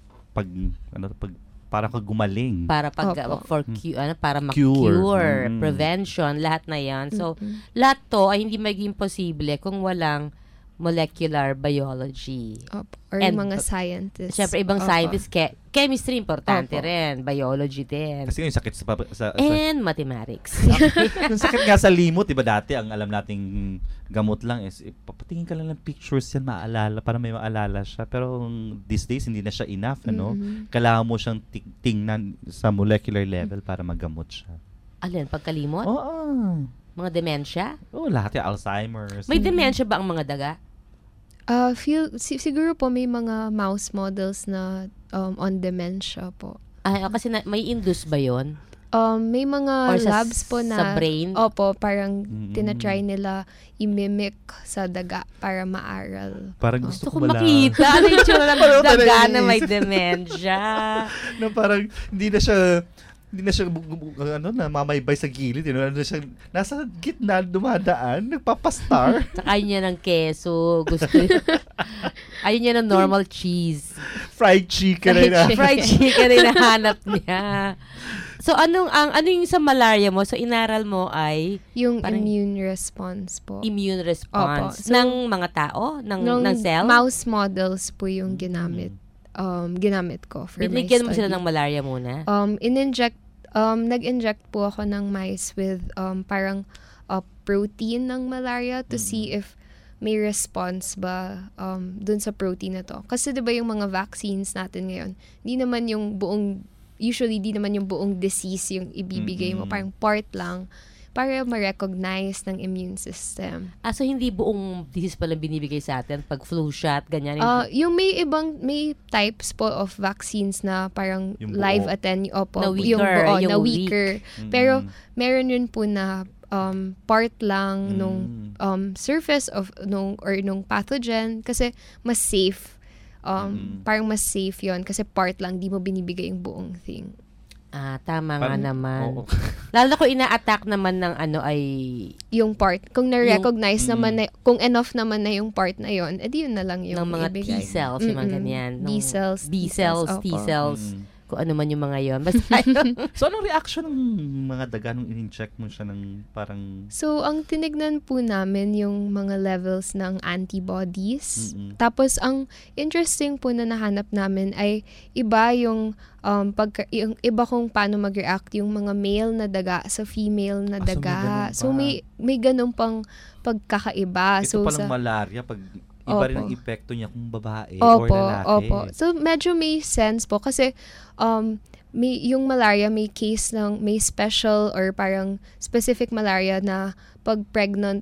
para ka gumaling.
Para para
Cure.
ma-cure, prevention, lahat na yan. So, lahat to ay hindi maging posible kung walang molecular biology.
Opo. Or
And,
yung mga scientists.
Siyempre, ibang
Opo.
scientists, chemistry importante
Opo.
rin, biology din.
Kasi yung sakit sa
And mathematics.
yung sakit nga sa limot, diba dati, ang alam nating gamot lang is, papatingin ka lang ng pictures yan, maalala, para may maalala siya. Pero these days, hindi na siya enough, ano? Kailangan mo siyang tingnan sa molecular level para magamot siya.
Alin, pagkalimot?
Oo.
Mga dementia?
Oo, lahat yung Alzheimer's.
May dementia ba ang mga daga?
Siguro po may mga mouse models na on dementia po.
Kasi may induce ba yon?
May mga
Or
labs po na
sa brain?
Opo, parang tinatry nila i-mimic sa daga para maaral.
Parang gusto ko
makita. Ano yung tsura ng daga na may dementia?
na parang hindi na siya namaybay sa gilid. Ano na siya, nasa gitna, dumadaan, nagpapastar.
Ayaw niya ng keso. Ayaw niya ng normal cheese.
Fried chicken na.
Fried chicken na hanap niya. So, ano yung sa malaria mo? So, inaral mo ay?
Yung immune response po.
Immune response.
Opo. So,
ng mga tao? Ng cell?
Mouse models po yung ginamit ko for my study.
Binigyan mo sila ng malaria muna?
Nag-inject po ako ng mice with parang protein ng malaria to see if may response ba dun sa protein na to. Kasi 'di ba yung mga vaccines natin ngayon, usually di naman yung buong disease yung ibibigay mo, parang part lang para ma-recognize ng immune system.
So hindi buong disease pala binibigay sa atin pag flu shot, ganyan?
Yung may types po of vaccines na parang
yung
live opo,
na weaker,
yung buo,
yung
na weaker. Pero meron yun po na part lang nung surface of nung pathogen kasi mas safe. Parang mas safe yon kasi part lang, di mo binibigay yung buong thing.
Tama nga naman. Lalo ko ina-attack naman ng ay
yung part. Kung na-recognize naman na, kung enough naman na yung part na yon, edi yun na lang yung
ng mga
ibigay.
T-cells, yung mga ganyan.
B cells,
T-cells. Kung ano man yung mga yon. Basta
So, anong reaction ng mga daga nung in-inject mo siya ng parang...
So, ang tinignan po namin yung mga levels ng antibodies. Tapos, ang interesting po na nahanap namin ay iba yung iba kung paano mag-react yung mga male na daga sa female na daga. So, may ganun pang pagkakaiba.
Ito palang malaria, pag iba rin ang epekto niya kung babae or lalaki.
Opo. So, medyo may sense po kasi yung malaria may case may special or parang specific malaria na pag pregnant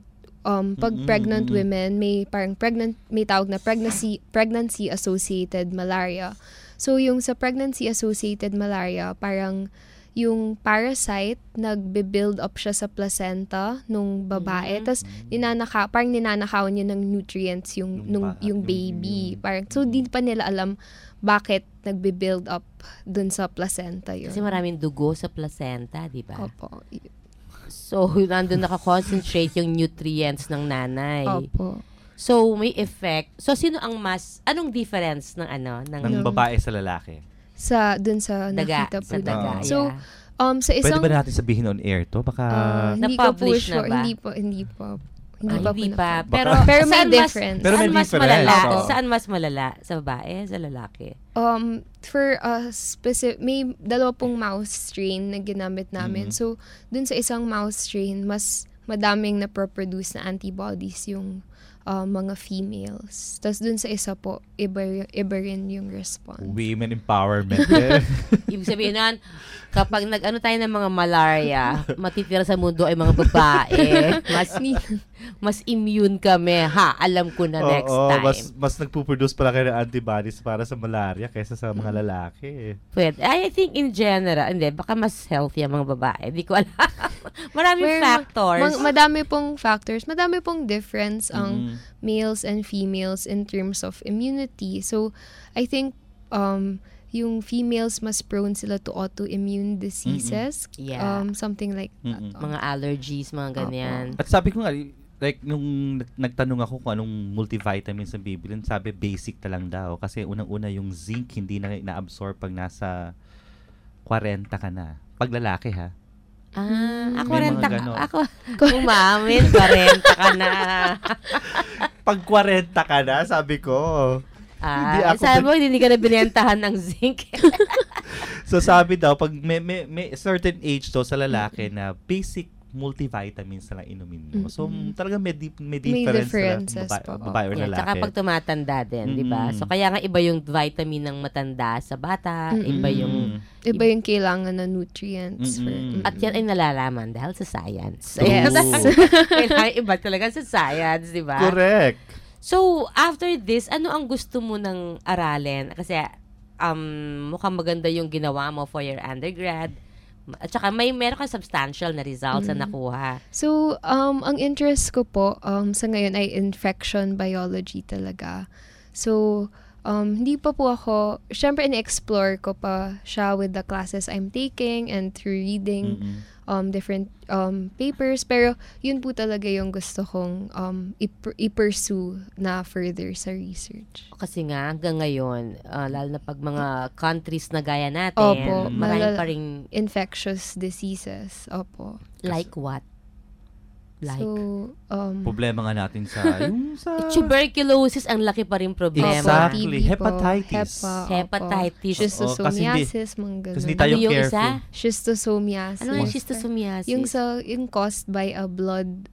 women may tawag na pregnancy associated malaria. So yung sa pregnancy associated malaria parang yung parasite, nagbe-build up siya sa placenta nung babae. Tapos, parang ninanakaw niya ng nutrients yung baby. Parang, so, di pa nila alam bakit nagbe-build up dun sa placenta yun.
Kasi maraming dugo sa placenta, di ba?
Opo.
So, nandun nakakoncentrate yung nutrients ng nanay.
Opo.
So, may effect. So, anong difference ng
Ng babae sa lalaki?
Dun sa
daga?
nakita po
Sa daga,
namin. So, sa
Pwede
isang...
ba natin sabihin on air to? Baka...
hindi ko po
Na-publish na
sure.
ba?
Hindi pa.
Hindi pa.
Pero may
saan
difference.
Pero may
saan mas
difference,
malala?
oo.
Saan mas malala? Sa babae? Sa lalaki?
For specific, may 2 mouse strain na ginamit namin. So, dun sa isang mouse strain, mas madaming na-produce na antibodies yung mga females. Tapos dun sa isa po, iba rin yung response.
Women empowerment.
Ibig sabihin nun, kapag nag-ano tayo ng mga malaria, matitira sa mundo ay mga babae. Mas immune kami. Alam ko na next time.
Mas nagpuproduce pala kayo ng antibodies para sa malaria kaysa sa mga lalaki.
Pwede. I think in general, hindi, baka mas healthy ang mga babae. Di ko alam. Maraming factors.
Madami pong factors. Madami pong difference ang males and females in terms of immunity. So, I think yung females mas prone sila to autoimmune diseases.
Yeah.
Something like that.
Mga allergies, mga ganyan.
At sabi ko nga, like, nung nagtanong ako kung anong multivitamins ang bibilin, sabi basic na lang daw. Kasi unang-una yung zinc hindi na na-absorb pag nasa 40 ka na. Pag lalaki, ha?
Ako
May
rin
mga ganon.
Ako, umamin, 40 ka na.
Pag 40 ka na, sabi ko.
Sabi mo, hindi ka na binentahan ng zinc.
So sabi daw, pag may certain age to sa lalaki na basic multivitamins na lang inumin mo. So talaga may difference sa babae or lalaki.
Tsaka pag tumatanda din, di ba? So kaya nga iba yung vitamin ng matanda sa bata, iba yung
kailangan na nutrients.
At yan ay nalalaman dahil sa science.
Yes.
Kailangan iba talaga sa science, di ba?
Correct.
So, after this, ano ang gusto mo ng aralin? Kasi mukhang maganda yung ginawa mo for your undergrad. At saka meron kang substantial na results na nakuha.
So, ang interest ko po sa ngayon ay infection biology talaga. So, hindi pa po ako, syempre in-explore ko pa siya with the classes I'm taking and through reading different papers. Pero yun po talaga yung gusto kong i-pursue na further sa research.
Kasi nga, hanggang ngayon, lalo na pag mga countries na gaya natin, marami pa rin
infectious diseases. Opo.
Like what? Like?
So,
problema nga natin sa
tuberculosis, ang laki pa rin problema.
Exactly. Hepatitis.
Hepatitis.
Schistosomiasis, mga ganun.
Kasi hindi tayo
yung
careful.
Isa?
Schistosomiasis.
Ano yung schistosomiasis?
Yung caused by a blood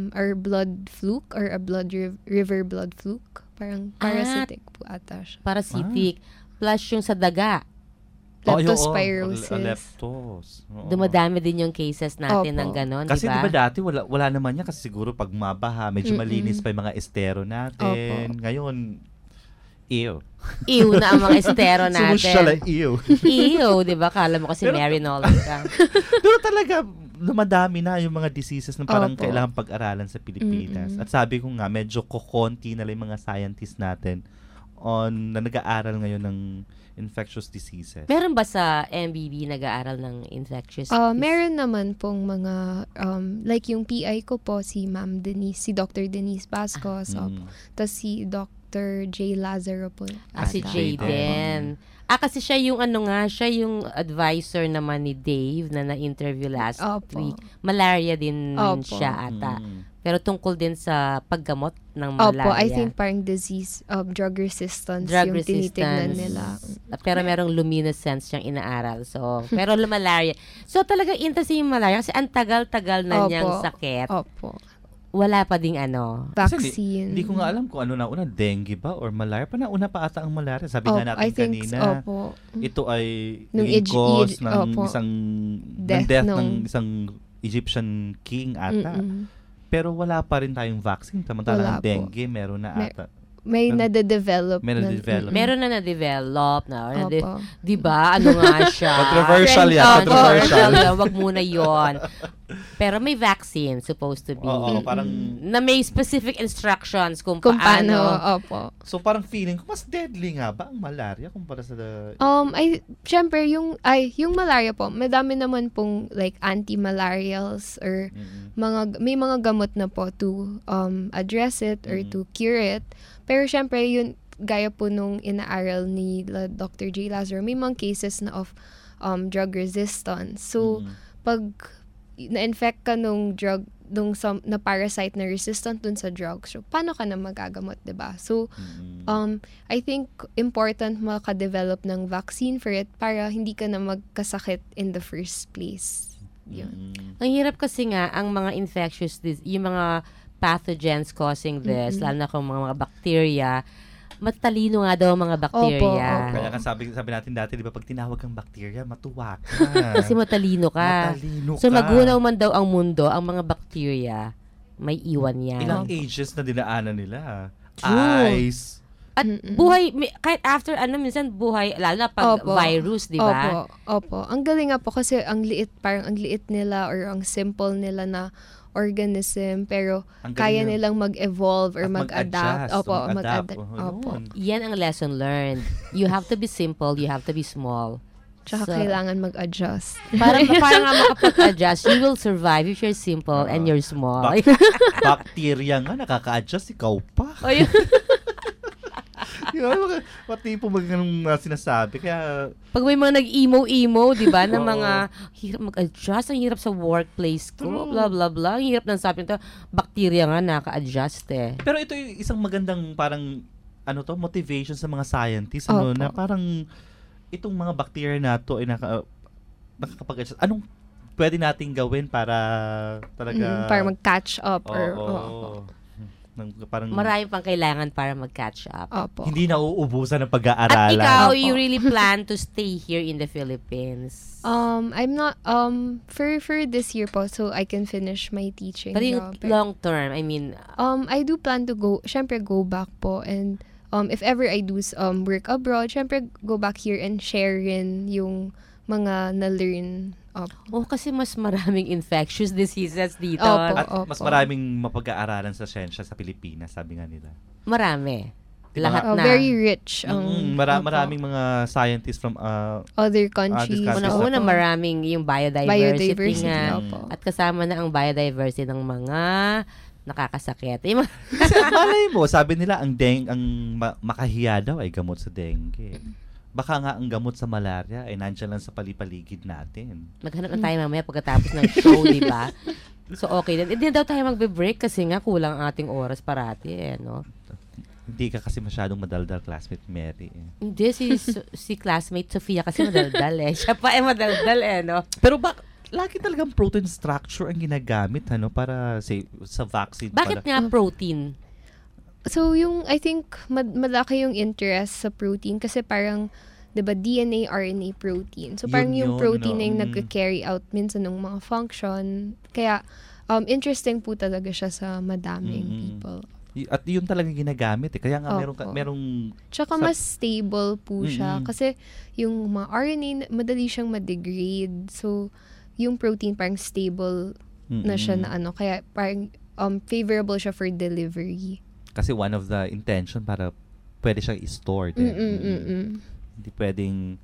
fluke or a river blood fluke. Parang parasitic po ata siya.
Parasitic. Plus yung sa daga.
Leptospirosis.
Leptos.
Dumadami din yung cases natin ng ganon, di ba?
Kasi di ba dati wala naman yan kasi siguro pag mabaha, medyo malinis pa yung mga estero natin. Ngayon, ew.
Ew na ang mga estero natin.
Sumusyal ay ew.
Ew, di ba? Kala mo kasi Mary Nolan ka.
Pero talaga, lumadami na yung mga diseases na parang kailangan pag-aralan sa Pilipinas. At sabi ko nga, medyo kukonti na lang yung mga scientists natin na nag-aaral ngayon ng infectious diseases.
Meron ba sa MBB nag-aaral ng infectious diseases?
Meron naman pong mga, like yung PI ko po, si Dr. Denise Bascos, tapos si Dr. J. Lazaro po.
Si J din. Kasi siya yung siya yung advisor naman ni Dave na na-interview last week. Malaria din siya ata. Pero tungkol din sa paggamot ng malaria.
I think parang disease of drug resistance yung tinitignan nila.
Pero merong luminescence siyang inaaral. So, pero malaria. So, talagang interesting yung malaria kasi ang tagal-tagal na niyang sakit. Wala pa ding
vaccine.
Hindi ko nga alam kung ano na una, dengue ba or malaria. Una pa ata ang malaria. Sabi nga natin kanina, ito ay naging cause ng isang death ng isang Egyptian king ata. Pero wala pa rin tayong vaccine. Samantalang dengue, meron na ata.
may nade-develop.
May nade-develop.
Meron na na-develop na.
Opo.
Di ba? Ano nga siya?
Controversial yan.
Controversial. Wag muna yon. Pero may vaccine supposed to be.
Oo, parang...
Na may specific instructions kung
paano.
paano.
Opo.
So parang feeling ko, mas deadly nga ba ang malaria kumpara sa...
Syempre, yung malaria po, madami naman pong like anti-malarials or may mga gamot na po to address it or to cure it. Pero syempre, yun, gaya po nung inaaral ni Dr. J. Lazaro, may mga cases na of drug resistance. So, pag na-infect ka nung drug, na parasite na resistant dun sa drug, so paano ka na magagamot, diba? So, I think important makadevelop ng vaccine for it para hindi ka na magkasakit in the first place. Yun.
Ang hirap kasi nga, ang mga infectious disease, yung mga pathogens causing this, lalo na kung mga bacteria, matalino nga daw ang mga bacteria.
Opo.
Kaya nga sabi natin dati, di ba, pag tinawag kang bacteria, matuwa ka.
Kasi matalino ka. So magunaw man daw ang mundo, ang mga bacteria, may iwan yan.
Ilang ages na dinaanan nila.
True.
Ice.
At buhay, kahit after minsan buhay, lalo na pag virus, di ba?
Opo. Ang galing nga po kasi ang liit nila or ang simple nila na organism, pero kaya nilang mag-evolve or mag-adapt. Opo, mag-adapt. Opo.
Yan ang lesson learned. You have to be simple, you have to be small.
Tsaka kailangan mag-adjust.
Para nga makapag-adjust, you will survive if you're simple and you're small.
Bacteria nga, nakaka-adjust, ikaw pa. Pati po ganung sinasabi. Kaya
pag may mga nag-emo, di ba, na mga hirap mag-adjust, ang hirap sa workplace ko, blah, blah, blah. Ang hirap ng sabi nito, bacteria nga naka-adjust eh.
Pero ito yung isang magandang parang, motivation sa mga scientists, na parang itong mga bacteria na to ay nakakapag-adjust. Anong pwede nating gawin para talaga...
para mag-catch up.
Parang
marami pang kailangan para mag-catch up.
Opo.
Hindi na uubusan ng pag-aaralan.
At ikaw, you really plan to stay here in the Philippines?
I'm not, for this year po, so I can finish my teaching
Pero
job.
long term, I mean...
I do plan to go back po, and if ever I do work abroad, syempre go back here and share rin yung mga na-learn.
Kasi mas maraming infectious diseases dito.
At mas maraming mapag-aaralan sa siyensya sa Pilipinas, sabi nga nila.
Marami.
Diba?
Lahat na.
Very rich.
Maraming mga scientists from
other countries.
Una, maraming yung biodiversity nga.
Opo.
At kasama na ang biodiversity ng mga nakakasakit.
Kasi malay mo, sabi nila, ang makahiya daw ay gamot sa dengue. Baka nga ang gamot sa malaria ay nandiyan lang sa palipaligid natin.
Maghanap na tayo mamaya pagkatapos ng show, di ba? So, okay. Hindi daw tayo magbe-break kasi nga kulang ang ating oras parati, no?
Hindi ka kasi masyadong madaldal, classmate Mary.
Hindi, si classmate Sofia kasi madaldal eh. Siya pa madaldal no?
Pero lagi talagang protein structure ang ginagamit, para say, sa vaccine.
Bakit nga protein?
So, I think, malaki yung interest sa protein kasi parang, diba, DNA, RNA protein. So, parang yung protein na yung nag-carry out minsan ng mga function. Kaya, interesting po talaga siya sa madaming people.
At yun talagang ginagamit Kaya nga merong...
Tsaka mas stable po siya. Kasi yung mga RNA, madali siyang ma-degrade. So, yung protein parang stable na siya na Kaya parang favorable siya for delivery.
Kasi one of the intention para pwede siyang i-store. Hindi pwedeng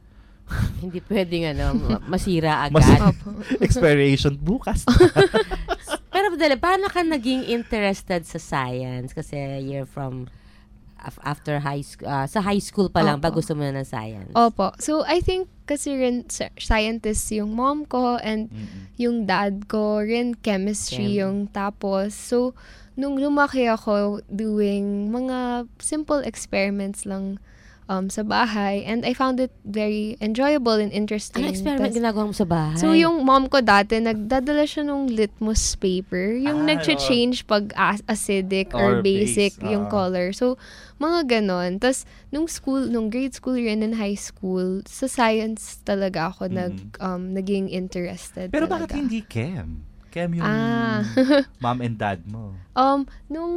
masira agad.
Expiration bukas.
Pero paano ka naging interested sa science? Kasi you're from after high school, sa high school pa lang ba gusto mo na ng science?
Opo. So, I think kasi rin scientist yung mom ko and yung dad ko rin chemistry yung tapos. So, nung lumaki ako doing mga simple experiments lang sa bahay, and I found it very enjoyable and interesting.
Ano experiment ginagawa mo sa bahay?
So, yung mom ko dati, nagdadala siya nung litmus paper, yung nag-change pag acidic or basic yung color. So, mga ganon. Tapos, nung grade school rin and high school, sa science talaga ako naging interested.
Pero
talaga.
bakit hindi chem? Chem yung mom and dad mo.
Nung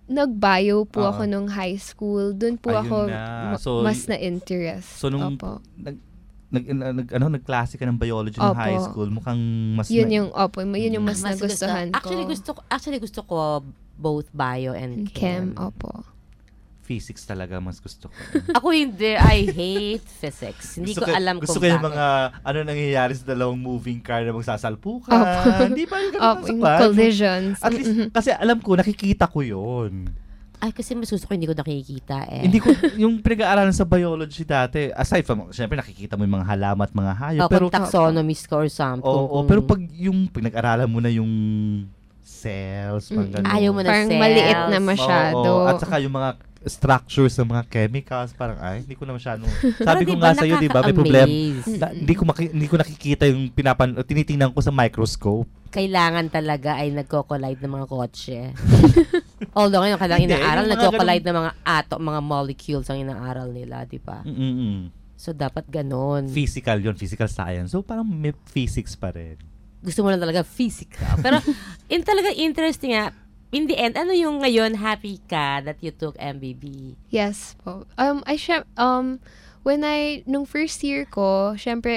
nag-bio po
Oo.
ako nung high school. Doon po
Ayun
ako
na. So,
mas na-interest.
So, nung
Opo.
nagklase ka ng biology ng
Opo.
high school, mukhang mas
Yun yung mas
Mas
nagustuhan ko.
Actually, gusto ko both bio and
Chem,
chem.
opo.
physics talaga mas gusto ko.
Ako hindi. I hate physics. Hindi ko alam
gusto
kung
ko yung
bakit.
mga ano nangyayari sa dalawang moving car na magsasalpukan.
Opo.
Hindi ba yung
Opo,
ganun sa
yung
pan?
collisions.
At least, kasi alam ko, nakikita ko yun.
Ay, kasi mas gusto ko hindi ko nakikita eh.
Hindi ko, yung pinag-aaralan sa biology dati, aside from, syempre nakikita mo yung mga halaman at mga hayop.
Pero
Pero,
taxonomist ka or something.
oo, pero pag nag-aralan mo na yung cells, pang ganun.
Ayaw mo na
Parang
cells.
maliit na masyado.
Oo, at saka yung mga structures ng mga chemicals, parang hindi ko na masyadong. Sabi ko
Pero
nga sa'yo, di ba, may problem.
nakaka-amaze.
Hindi ko nakikita yung tinitingnan ko sa microscope.
Kailangan talaga ay nagko-collide ng mga kotse. Although ngayon kailangan
Hindi,
inaaral,
yung mga
nagko-collide ng mga mga molecules ang inaaral nila, di ba? So, dapat ganun.
Physical yun, physical science. So, parang may physics pa rin.
Gusto mo lang talaga physical. Pero, talaga interesting nga, in the end, ano yung ngayon happy ka that you took MBB?
Yes po. Nung first year ko, syempre,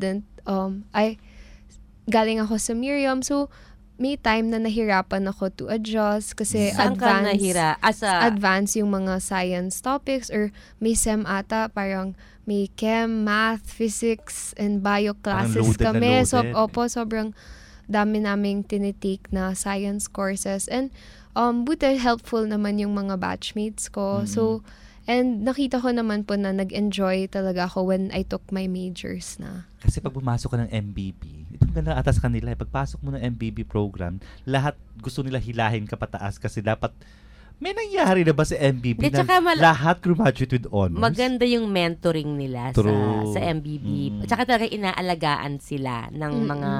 galing ako sa Miriam, so, may time na nahirapan ako to adjust kasi
Saan ka nahira?
advance yung mga science topics or may SEM ata, parang may chem, math, physics, and bio classes
loaded na
kami. So,
loaded.
sobrang dami naming tinitake na science courses. And buti helpful naman yung mga batchmates ko. So, and nakita ko naman po na nag-enjoy talaga ako when I took my majors na.
Kasi pag pumasok ka ng MBB, itong ganda ata sa kanila, pagpasok mo ng MBB program, lahat gusto nila hilahin ka pataas kasi dapat may nangyari na ba sa MBB
Di,
na
tsaka
lahat graduate with honors?
Maganda yung mentoring nila
True.
sa MBB. Tsaka talaga inaalagaan sila ng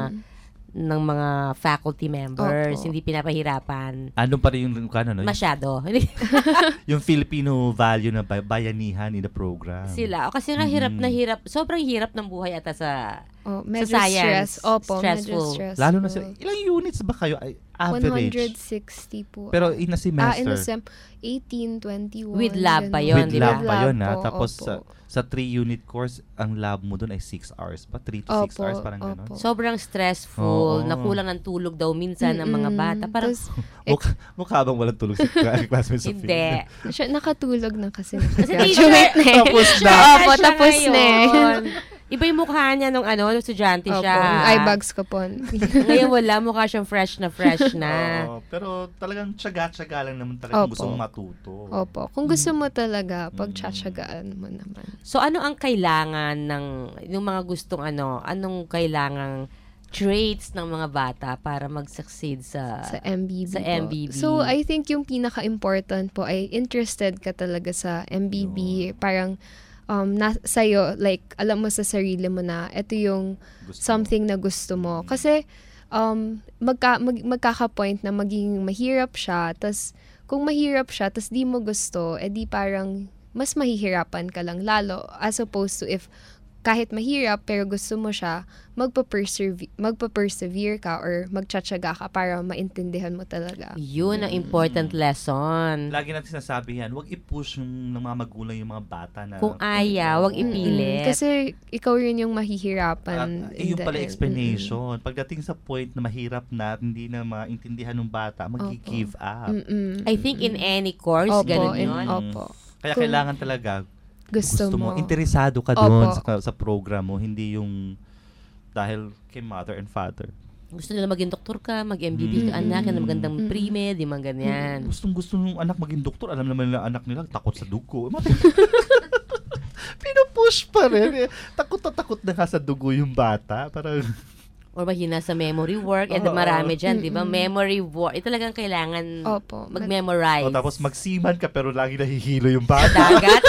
mga faculty members.
Opo.
Hindi pinapahirapan.
Ano pa rin yung no?
Masyado.
Yung Filipino value na bayanihan in the program.
Sila. Kasi nga hirap na hirap. Sobrang hirap ng buhay ata sa
Medyo
science.
stress. Opo,
Stressful.
medyo stressful.
Lalo na sa, ilang units ba kayo? Average.
160 po.
Pero in a semester.
In a sem, 18, 21.
With lab pa
ganun.
yun,
With
di ba?
lab pa yun, ha?
po,
Tapos
opo.
sa 3-unit course, ang lab mo doon ay 6 hours pa? 3 to 6
Opo,
hours, parang gano'n?
opo.
Sobrang stressful.
Oo.
Nakulang ng tulog daw minsan ng mga bata. Parang,
Tas,
Mukha bang walang tulog sa classmates sa
hindi.
nakatulog na kasi.
Kasi
Graduate na eh.
Tapos na.
Opo, tapos na eh.
Iba yung mukha niya nung estudyante
Opo,
siya.
yung eye bags ko po.
Ngayon wala, mukha siyang fresh na.
Oo, pero talagang tsaga-tsaga lang naman talaga kung
Opo.
gusto mong matuto.
Opo. Kung gusto mo talaga, pagtsatsagaan mo naman.
So ano ang kailangan yung mga gustong anong kailangang traits ng mga bata para mag-succeed sa
MBB
sa
po.
MBB?
So, I think yung pinaka-important po ay interested ka talaga sa MBB. Parang, sa'yo, like, alam mo sa sarili mo na ito yung
Gusto
something na gusto mo. Kasi, magkaka-point na maging mahirap siya, tas kung mahirap siya, tas di mo gusto, edi parang mas mahihirapan ka lang lalo, as opposed to if kahit mahirap pero gusto mo siya, magpa-persevere ka or magtsatsaga ka para maintindihan mo talaga.
Yun ang important lesson.
Lagi natin sinasabi yan, huwag i-push ng mga magulang yung mga bata na
Kung ayaw, wag ipilit.
Kasi ikaw rin yung mahihirapan.
yung
in the
pala
end.
explanation. Pagdating sa point na mahirap na at hindi na maintindihan ng bata, mag-give up.
I think in any course,
Opo,
ganun
in-
yun.
Opo.
Kaya
Kung
kailangan talaga
gusto mo.
interesado ka doon
Opo.
sa program mo, hindi yung dahil kay mother and father.
Gusto nila maging doktor ka, mag-MBB ka, anak, na magandang pre-med, yung mga ganyan.
Gustong-gusto ng anak maging doktor. Alam naman nila anak nila, takot sa dugo. Pinupush pa rin. Takot na takot na nga sa dugo yung bata. Parang,
Or mahina sa memory work. And marami dyan, di ba? Memory work. Talagang kailangan
Opo.
mag-memorize.
tapos magsiman ka pero lagi nahihilo yung bata.
Dagat.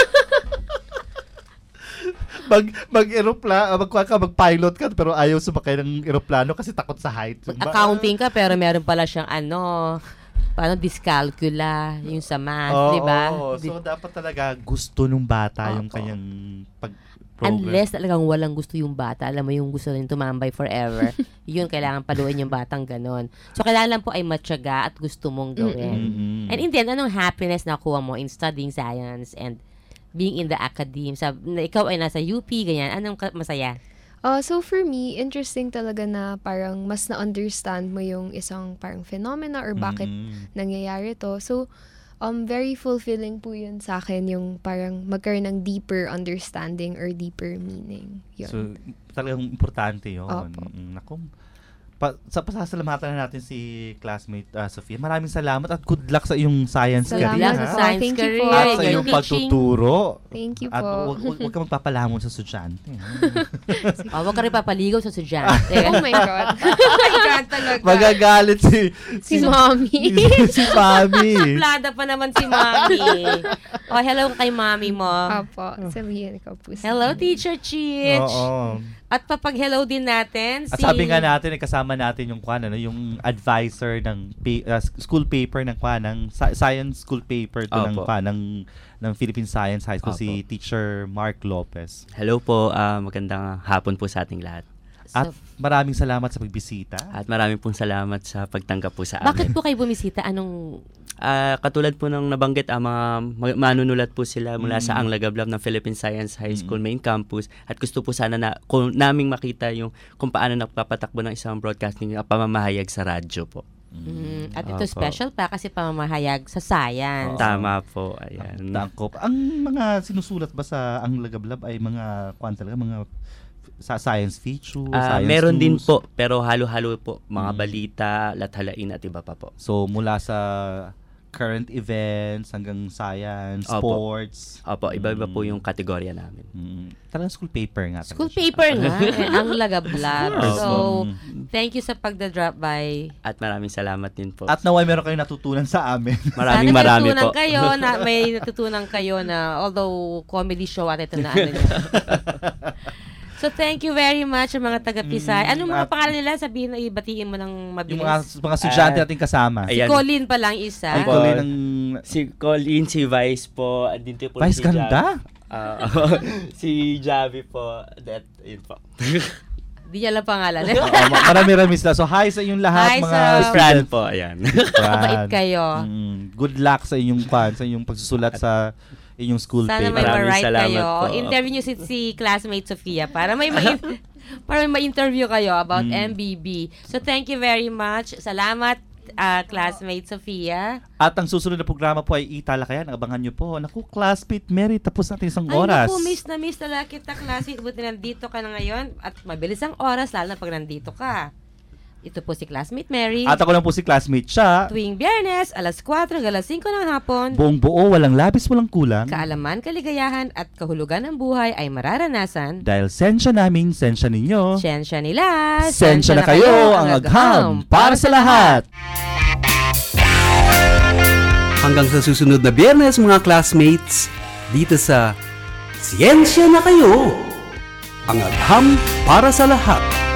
Mag-pilot ka pero ayaw sumakay ng eroplano kasi takot sa height.
Accounting ka, pero meron pala siyang paano dyscalculia, yung sa math, di ba?
So, dapat talaga gusto nung bata yung
Opo.
kanyang
Unless talagang walang gusto yung bata. Alam mo yung gusto rin tumambay forever. Yun, kailangan paluin yung batang ganon. So, kailangan lang po ay matyaga at gusto mong gawin. And in the end, anong happiness na kuha mo in studying science and being in the academe? Ikaw ay nasa UP, ganyan. Anong masaya?
So for me, interesting talaga na parang mas na-understand mo yung isang parang phenomena or bakit nangyayari to. So, very fulfilling po yun sa akin, yung parang magkaroon ng deeper understanding or deeper meaning. Yun.
So, talagang importante yun.
Opo.
Naku, pasasalamatan na natin si classmate Sofia. Maraming salamat at good luck sa iyong science
Salamat
career.
po.
Science
Thank you
career.
po.
At sa
You're
iyong
teaching.
pagtuturo.
Thank you
At
po.
huwag ka magpapalamon sa estudyante.
Huwag ka rin papaligaw sa estudyante.
Oh my God.
Oh my God, talaga.
Magagalit
Si Mommy.
si Mami.
Suplada pa naman si Mommy. Hello kay Mommy mo.
Apo, sabihin ko po.
Hello, Teacher Chich.
Oo.
At papag-hello din natin
At sabi nga natin, kasama natin yung yung advisor ng school paper ng ng science school paper to
Opo.
ng Philippine Science High School,
Opo.
si Teacher Mark Lopez.
Hello po, magandang hapon po sa ating lahat.
At maraming salamat sa pagbisita.
At maraming pong salamat sa pagtanggap po sa
Bakit
amin.
po kayo bumisita? Anong...
Katulad po ng nabanggit, mga manunulat po sila mula sa Ang Lagablab ng Philippine Science High School main campus, at gusto po sana naming makita yung kung paano nagpapatakbo ng isang broadcasting pamamahayag sa radyo po.
At ito
Opo.
special pa kasi pamamahayag sa science.
Tama po, ayan.
Tangkop. Ang mga sinusulat ba sa Ang Lagablab ay mga mga sa science feature, science
Meron din
news?
po, pero halo-halo po, mga balita, lathalain at iba pa po.
So mula sa current events hanggang science,
Opo.
sports.
Opo, iba-iba po yung kategorya namin.
Talagang school paper nga.
School
talaga siya.
paper nga. Ang Lagablab.
Opo.
So, thank you sa pagda-drop by.
At maraming salamat din po.
At naway meron kayong natutunan sa amin.
Marami
Sana
po.
may natutunan kayo na although comedy show at ito na ano niya. So, thank you very much sa mga taga-Pisay. Anong mga pangalan nila? Sabihin na ibatiin mo ng mabilis.
Yung mga estudyante nating kasama.
Si Colin pa lang isa.
Ay, Colin ng...
Si Colin, si Vice po, andito po
Vice
si
ganda?
si Javi po, yun po.
Di niya lang pangalan.
Marami-rami sila. So, hi sa inyong lahat,
Hi
mga
sa-
Fran po, ayan.
Mabait kayo.
Good luck sa inyong pagsusulat sa inyong school
Sana
paper.
may
Maraming
ma-write
salamat
kayo.
po.
Interview niyo si classmate Sofia para may ma-interview kayo about MBB. So, thank you very much. Salamat, classmate Sofia.
At ang susunod na programa po ay Italakayan. Abangan nyo po. Naku, classmate Mary, tapos natin isang oras.
Ay, naku, miss talaga kita, classmate. Buti nandito ka na ngayon. At mabilis ang oras, lalo na pag nandito ka. Ito po si classmate Mary.
At ako lang po si classmate siya.
Tuwing Biyernes, alas 4 hanggang alas 5 ng hapon.
Buong buo, walang labis, walang kulang.
Kaalaman, kaligayahan at kahulugan ng buhay ay mararanasan.
Dahil sensya namin, sensya ninyo.
Sensya nila.
Sensya na kayo, ang agham para sa lahat.
Hanggang sa susunod na Biyernes, mga classmates, dito sa Siyensya na Kayo, ang agham para sa lahat.